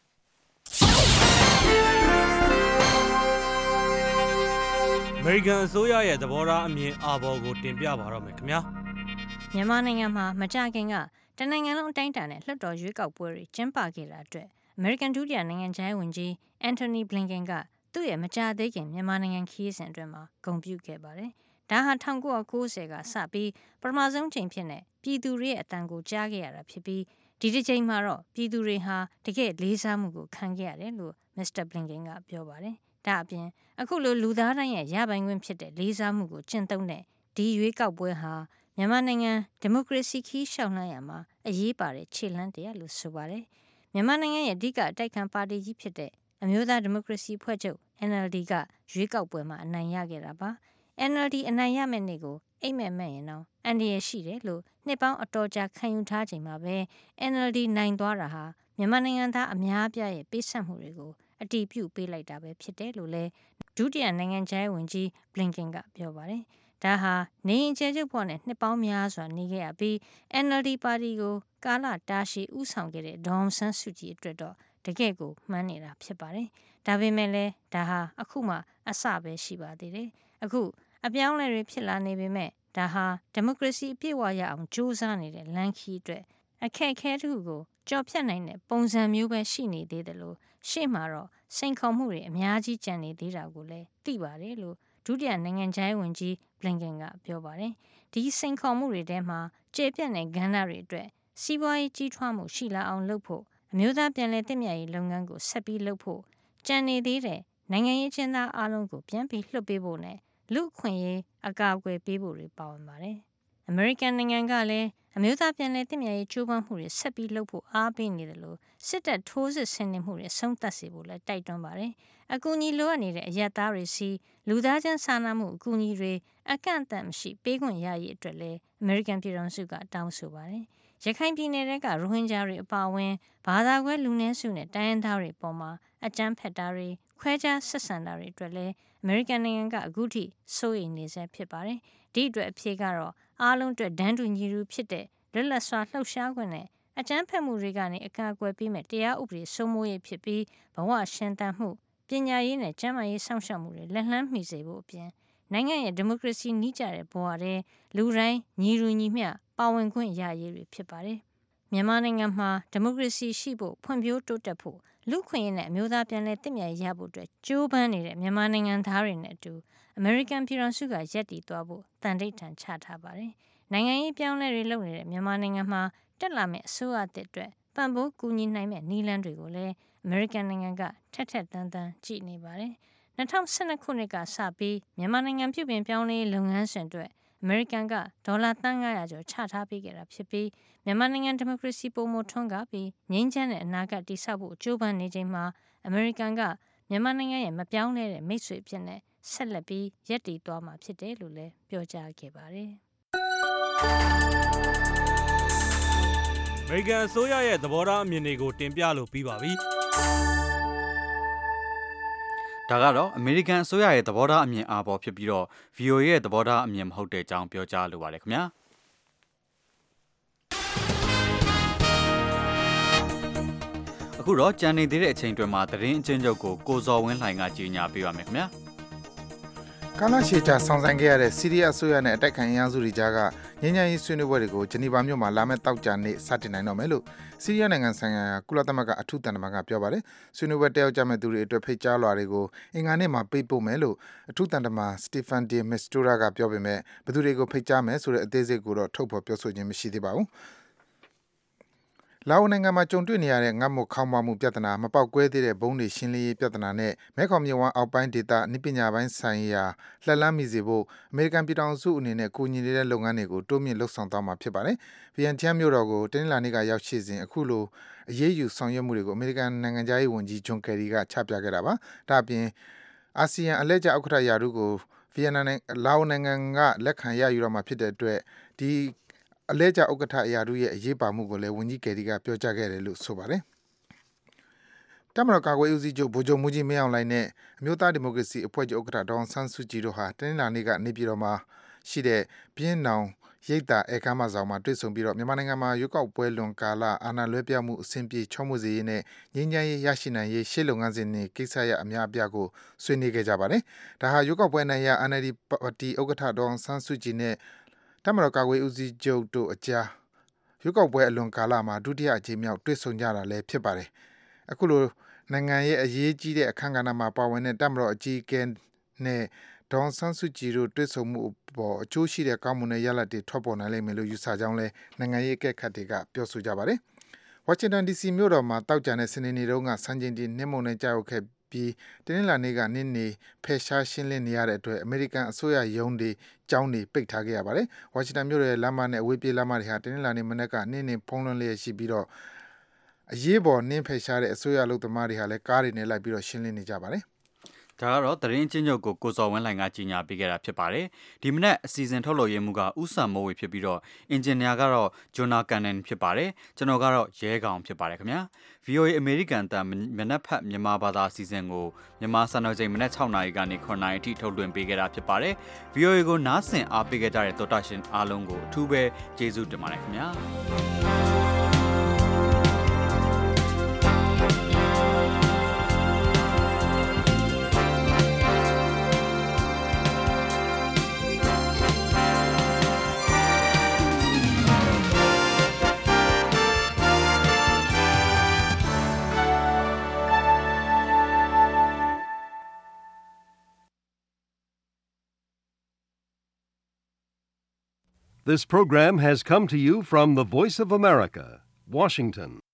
အမေရိကန်အစိုးရရဲ့သဘောထားအမြင်အာဘော်ကိုတင်ပြပါတော့မယ်ခင်ဗျာ။မြန်မာနိုင်ငံမှာမကြခင်ကတနိုင်ငံလုံးအတိုင်းအတာနဲ့လွှတ်တော်ရွေးကောက်ပွဲတွေကျင်းပခဲ့တာအတွက်အမေရိကန်ဒုတိယနိုင်ငံခြားရေးဝန်ကြီးအန်တိုနီဘလင်ကန်ကသူ့ရဲ့မကြသေးခင်မြန်မာနိုင်ငံခရီးစဉ်အတွင်းမှာဂုဏ်ပြုခဲ့ပါတယ်။ဒါဟာ1990ကစပြီးပထမဆုံးချိန်ဖြစ်တဲ့ပြည်သူတွေရဲ့အသံကိုကြားခဲ့ရတာဖြစ်ပြီးဒီတစ်ချိန်မှာတော့ပြည်သူတွေဟာတကယ့်လေးစားမှုကိုခံခဲ့ရတယ်လို့မစ္စတာဘလင်ကန်ကပြောပါတယ်။ဒါအပြင်အခုလိုလူသားတိုင်းရဲ့ရပိုင်ခွင့်ဖြစ်တဲ့လေးစားမှုကိုကျင့်သုံးတဲ့ဒီရွေးကောက်ပွဲဟာမြန်မာနိုင်ငံဒီမိုကရေစီခီးရှောင်လန်းရမှာအရေးပါတဲ့ခြေလှမ်းတရားလို့ဆိုပါတယ်။မြန်မာနိုင်ငံရဲ့အဓိကအတိုက်ခံပါတီကြီးဖြစ်တဲ့အမျိုးသားဒီမိုကရေစီအဖွဲ့ချုပ် NLD ကရွေးကောက်ပွဲမှာအနိုင်ရခဲ့တာပါ။ NLD အနိုင်ရမယ့်နေ့ကိုအိမ်မက်မဲ့ရင်တော့အန္တရာယ်ရှိတယ်လို့နှစ်ပေါင်းအတော်ကြာခံယူထားချိန်မှာပဲ NLD နိုင်သွားတာဟာမြန်မာနိုင်ငံသားအများအပြားရဲ့ပေးဆပ်မှုတွေကိုအတည်ပြုပေးလိုက်တာပဲဖြစ်တယ်လို့လည်းဒုတိယနိုင်ငံခြားရေးဝန်ကြီးဘလင်ကန်ကပြောပါတယ်။ဒါဟာနေရင်ကျဲကျုပ်ဖို့နဲ့နှစ်ပေါင်းများစွာနေခဲ့ရပြီး NLD ပါတီကိုကာလတာရှည်ဥဆောင်ခဲ့တဲ့ဒေါ်အောင်ဆန်းစုကြည်အတွက်တော့တကယ့်ကိုမှန်းနေတာဖြစ်ပါတယ်။ဒါပေမဲ့လည်းဒါဟာအခုမှအစပဲရှိပါသေးတယ်။အခုအပြောင်းအလဲတွေဖြစ်လာနေပေမဲ့ဒါဟာဒီမိုကရေစီအပြည့်အဝရအောင်ကြိုးစားနေတဲ့လမ်းခီးအတွက်အခက်အခဲတစ်ခုကိုကြော်ဖြတ်နိုင်တဲ့ပုံစံမျိုးပဲရှိနေသေးတယ်လို့ရှေ့မှာတော့စိန်ခေါ်မှုတွေအများကြီးကျန်နေသေးတာကိုလည်းသိပါတယ်လို့ဒုတိယနိုင်ငံခြားရေးဝန်ကြီးဘလင်ကန်ကပြောပါတယ်။ဒီစိန်ခေါ်မှုတွေထဲမှာကျေပြန့်တဲ့ကဏ္ဍတွေအတွက်စီးပွားရေးကြီးထွားမှုရှိလာအောင်လုပ်ဖို့အမျိုးသားပြန်လည်တည်မြဲရေးလုပ်ငန်းကိုဆက်ပြီးလုပ်ဖို့ကြံနေသေးတဲ့နိုင်ငံရေးကျင်းသားအားလုံးကိုပြန်ပြီးလွှတ်ပေးဖို့နဲ့လူအခွင့်ရေးအကာအကွယ်ပေးဖို့တွေပါဝင်ပါတယ်။ အမေရိကန်နိုင်ငံကလည်းအမျိုးသားပြန်လည်တည်မြဲရေးကြိုးပမ်းမှုတွေဆက်ပြီးလုပ်ဖို့အားပေးနေတယ်လို့စစ်တပ်ထိုးစစ်ဆင်နေမှုတွေအဆုံးသတ်စေဖို့လည်းတိုက်တွန်းပါတယ်။အကူအညီလိုအပ်နေတဲ့အရက်သားတွေစီလူသားချင်းစာနာမှုအကူအညီတွေအကန့်အသတ်မရှိပေးခွင့်ရရေးအတွက်လည်းအမေရိကန်ပြည်ထောင်စုကတောင်းဆိုပါတယ်။ရခိုင်ပြည်နယ်ကရိုဟင်ဂျာတွေအပါအဝင်ဘာသာကွဲလူနည်းစုနဲ့တိုင်းရင်းသားတွေပေါ်မှာအကြမ်းဖက်တာတွေခွဲခြားဆက်ဆံတာတွေအတွက်လည်းအမေရိကန်နိုင်ငံကအခုထိစိုးရိမ်နေဆဲဖြစ်ပါတယ်။ဒီအတွက်အဖြေကတော့အားလုံးအတွက်ဒန်းတူညီတူဖြစ်တဲ့လွတ်လပ်စွာလှုပ်ရှားခွင့်နဲ့အကြမ်းဖက်မှုတွေကနေအကာအကွယ်ပေးမဲ့တရားဥပဒေစိုးမိုးရေးဖြစ်ပြီးဘဝရှင်သန်မှုပညာရေးနဲ့ကျန်းမာရေးစောင့်ရှောက်မှုတွေလက်လှမ်းမီစေဖို့အပြင်နိုင်ငံရဲ့ဒီမိုကရေစီနှီးကြတဲ့ဘဝထဲလူတိုင်းညီတူညီမျှပါဝင်ခွင့်ရရေးတွေဖြစ်ပါတယ်။မြန်မာနိုင်ငံမှာဒီမိုကရေစီရှိဖို့ဖွံ့ဖြိုးတိုးတက်ဖို့လူခွင့်ရေးနဲ့အမျိုးသားပြန်လည်တည်မြဲရဖို့အတွက်ကြိုးပမ်းနေတဲ့မြန်မာနိုင်ငံသားတွေနဲ့အတူအမေရိကန်ပြည်ထောင်စုကရပ်တည်သွားဖို့တန်ဋိဌာန်ချထားပါတယ်။နိုင်ငံရေးပြောင်းလဲတွေလုပ်နေတဲ့မြန်မာနိုင်ငံမှာတက်လာမယ့်အစိုးရအသစ်အတွက်ပံ့ပိုးကူညီနိုင်မယ့်နည်းလမ်းတွေကိုလည်းအမေရိကန်နိုင်ငံကထက်ထက်သန်သန်ကြည့်နေပါတယ်။2012ခုနှစ်ကစပြီးမြန်မာနိုင်ငံပြုပြင်ပြောင်းလဲလုပ်ငန်းစဉ်အတွက်အမေရိကန်ကဒေါ်လာသန်း900ကျော်ချထားပေးခဲ့တာဖြစ်ပြီးမြန်မာနိုင်ငံဒီမိုကရေစီပုံမထွန်းကားပြီးငြိမ်းချမ်းတဲ့အနာဂတ်တည်ဆောက်ဖို့ကြိုးပမ်းနေချိန်မှာအမေရိကန်ကမြန်မာနိုင်ငံရဲ့မပြောင်းလဲတဲ့မိတ်ဆွေအဖြစ်နဲ့ဆက်လက်ပြီးရပ်တည်သွားမှာဖြစ်တယ်လို့လည်းပြောကြားခဲ့ပါတယ်။အမေရိကန်အစိုးရရဲ့သဘောထားအမြင်တွေကိုတင်ပြလို့ပြီးပါပြီ။ဒါကတော့အမေရိကန်အစိုးရရဲ့သဘောထားအမြင်အားပေါ်ဖြစ်ပြီးတော့ VOA ရဲ့သဘောထားအမြင်မဟုတ်တဲ့အကြောင်းပြောကြားလိုပါတယ်ခင်ဗျာ။အခုတော့ကြံနေသေးတဲ့အချိန်တွေမှာသတင်းအချင်းချုပ်ကိုဇော်ဝင်းလှိုင်ကကြီးညာပေးပါမယ်ခင်ဗျာ။ကာလရှည်ကြာဆောင်ဆိုင်ခဲ့ရတဲ့စီးရီးယားအစိုးရနဲ့အတိုက်ခံအင်အားစုတွေကြားကငြိမ်းချမ်းရေးဆွေးနွေးပွဲတွေကိုဂျနီဗာမြို့မှာလာမယ့်တောက်ကြနေ့စတင်နိုင်တော့မယ်လို့စီးရီးယားနိုင်ငံဆိုင်ရာကုလသမဂ္ဂအထူးတန်တမန်ကပြောပါတယ်။ဆွေးနွေးပွဲတက်ရောက်ကြမဲ့သူတွေအတွက်ဖိတ်ကြားလွှာတွေကိုအင်္ဂါနေ့မှာပေးပို့မယ်လို့အထူးတန်တမန်စတီဖန်ဒီမစ္စတိုရာကပြောပေမဲ့ဘယ်သူတွေကိုဖိတ်ကြားမယ်ဆိုတဲ့အသေးစိတ်ကိုတော့ထုတ်ဖော်ပြောဆိုခြင်းမရှိသေးပါဘူး။လာအိုနိုင်ငံမှာကြုံတွေ့နေရတဲ့ငတ်မွတ်ခေါင်းပါမှုပြဿနာမပေါက်ကွဲသေးတဲ့ဘုံတွေရှင်းလင်းရေးပြဿနာနဲ့မဲခေါင်မြစ်ဝမ်းအောက်ပိုင်းဒေသနိပညာပိုင်းဆိုင်ရာလှက်လန်းမိစေဖို့အမေရိကန်ပြည်ထောင်စုအနေနဲ့ကူညီနေတဲ့လုပ်ငန်းတွေကိုတိုးမြင့်လှုပ်ဆောင်သွားမှာဖြစ်ပါတယ်။ဗီယန်ကျန်းမြို့တော်ကိုတင်းလာနေ့ကရောက်ရှိစဉ်အခုလိုအရေးယူဆောင်ရွက်မှုတွေကိုအမေရိကန်နိုင်ငံသားရေးဝန်ကြီးဂျွန်ကယ်ရီကချပြခဲ့တာပါ။ဒါ့အပြင်အာဆီယံအလဲကျဥက္ကဋ္ဌရာထူးကိုဗီယက်နမ်နဲ့လာအိုနိုင်ငံကလက်ခံရယူတော့မှာဖြစ်တဲ့အတွက်ဒီအလဲကျဥက္ကဋ္ဌအရာတို့ရဲ့အရေးပါမှုကိုလည်းဝန်ကြီးကယ်ရီကပြောကြားခဲ့တယ်လို့ဆိုပါတယ်။တမတော်ကာကွယ်ဦးစီးချုပ်ဗိုလ်ချုပ်မူကြီးမင်းအောင်လှိုင်နဲ့အမျိုးသားဒီမိုကရေစီအဖွဲ့ချုပ်ဥက္ကဋ္ဌဒေါအောင်ဆန်းစုကြည်တို့ဟာတင်းလာနေ့ကနေပြည်တော်မှာရှိတဲ့ပြင်းနောင်ရိပ်သာဧကမ်းမဆောင်မှာတွေ့ဆုံပြီးတော့မြန်မာနိုင်ငံမှာရွေးကောက်ပွဲလွန်ကာလအာဏာလွှဲပြောင်းမှုအဆင်ပြေချောမွေ့စေရေးနဲ့ငြိမ်းချမ်းရေးရရှိနိုင်ရေးရှေ့လုပ်ငန်းစဉ်တွေကိစ္စရပ်အများအပြားကိုဆွေးနွေးခဲ့ကြပါတယ်။ဒါဟာရွေးကောက်ပွဲနိုင်ရ NLD ပါတီဥက္ကဋ္ဌဒေါအောင်ဆန်းစုကြည်နဲ့တမတော်ကာကွယ်ဦးစီးချုပ်တို့အကြားရွေးကောက်ပွဲအလွန်ကာလမှာဒုတိယအကြိမ်မြောက်တွေ့ဆုံကြတာလည်းဖြစ်ပါတယ်။အခုလိုနိုင်ငံရဲ့အရေးကြီးတဲ့အခမ်းကဏ္ဍမှာပါဝင်တဲ့တမတော်အကြီးအကဲနဲ့ဒေါန်ဆန်းစုကြည်တို့တွေ့ဆုံမှုပေါ်အကျိုးရှိတဲ့ကောင်းမွန်တဲ့ရလဒ်တွေထွက်ပေါ်နိုင်လိမ့်မယ်လို့ယူဆကြောင်းလည်းနိုင်ငံရေးအကဲခတ်တွေကပြောဆိုကြပါတယ်။ဝါရှင်တန် DC မြို့တော်မှာတောက်ကြတဲ့စနေနေ့တုန်းကစံချိန်တင်နှင်းမုန်နဲ့ကြောက်ခဲ့ပြီးတင်းလာနေ့ကနင်းနေဖယ်ရှားရှင်းလင်းနေရတဲ့အတွက်အမေရိကန်အစိုးရရုံးတွေကျောင်းတွေပိတ်ထားခဲ့ရပါတယ်။ဝါရှင်တန်မြို့ရဲ့လမ်းမနဲ့အဝေးပြေးလမ်းမတွေဟာတင်းလာနေ့မနက်ကနင်းနေဖုံးလွှမ်းလျက်ရှိပြီးတော့အရေးပေါ်နင်းဖယ်ရှားတဲ့အစိုးရလုပ်သမားတွေဟာလည်းကားတွေနဲ့လိုက်ပြီးတော့ရှင်းလင်းနေကြပါတယ်။ဒါကတော့သတင်းချင်းချုပ်ကိုဇော်ဝင်းလှိုင်ကကြီးညာပေးခဲ့တာဖြစ်ပါတယ်။ဒီမနက်အစီအစဉ်ထုတ်လုပ်ရေးမှုကဥဆန်မိုးဝေဖြစ်ပြီးတော့အင်ဂျင်နီယာကတော့ဂျွန်နာကန်နန်ဖြစ်ပါတယ်။ကျွန်တော်ကတော့ရဲကောင်ဖြစ်ပါတယ်ခင်ဗျာ။ VOA အမေရိကန်တန်မနက်ဖက်မြန်မာဘာသာအစီအစဉ်ကိုမြန်မာစံတော်ချိန်မနက်6နာရီကနေ9နာရီအထိထုတ်လွှင့်ပေးခဲ့တာဖြစ်ပါတယ်။ VOA ကိုနားဆင်အားပေးခဲ့ကြတဲ့သောတာရှင်အားလုံးကိုအထူးပဲကျေးဇူးတင်ပါတယ်ခင်ဗျာ။ This program has come to you from the Voice of America, Washington.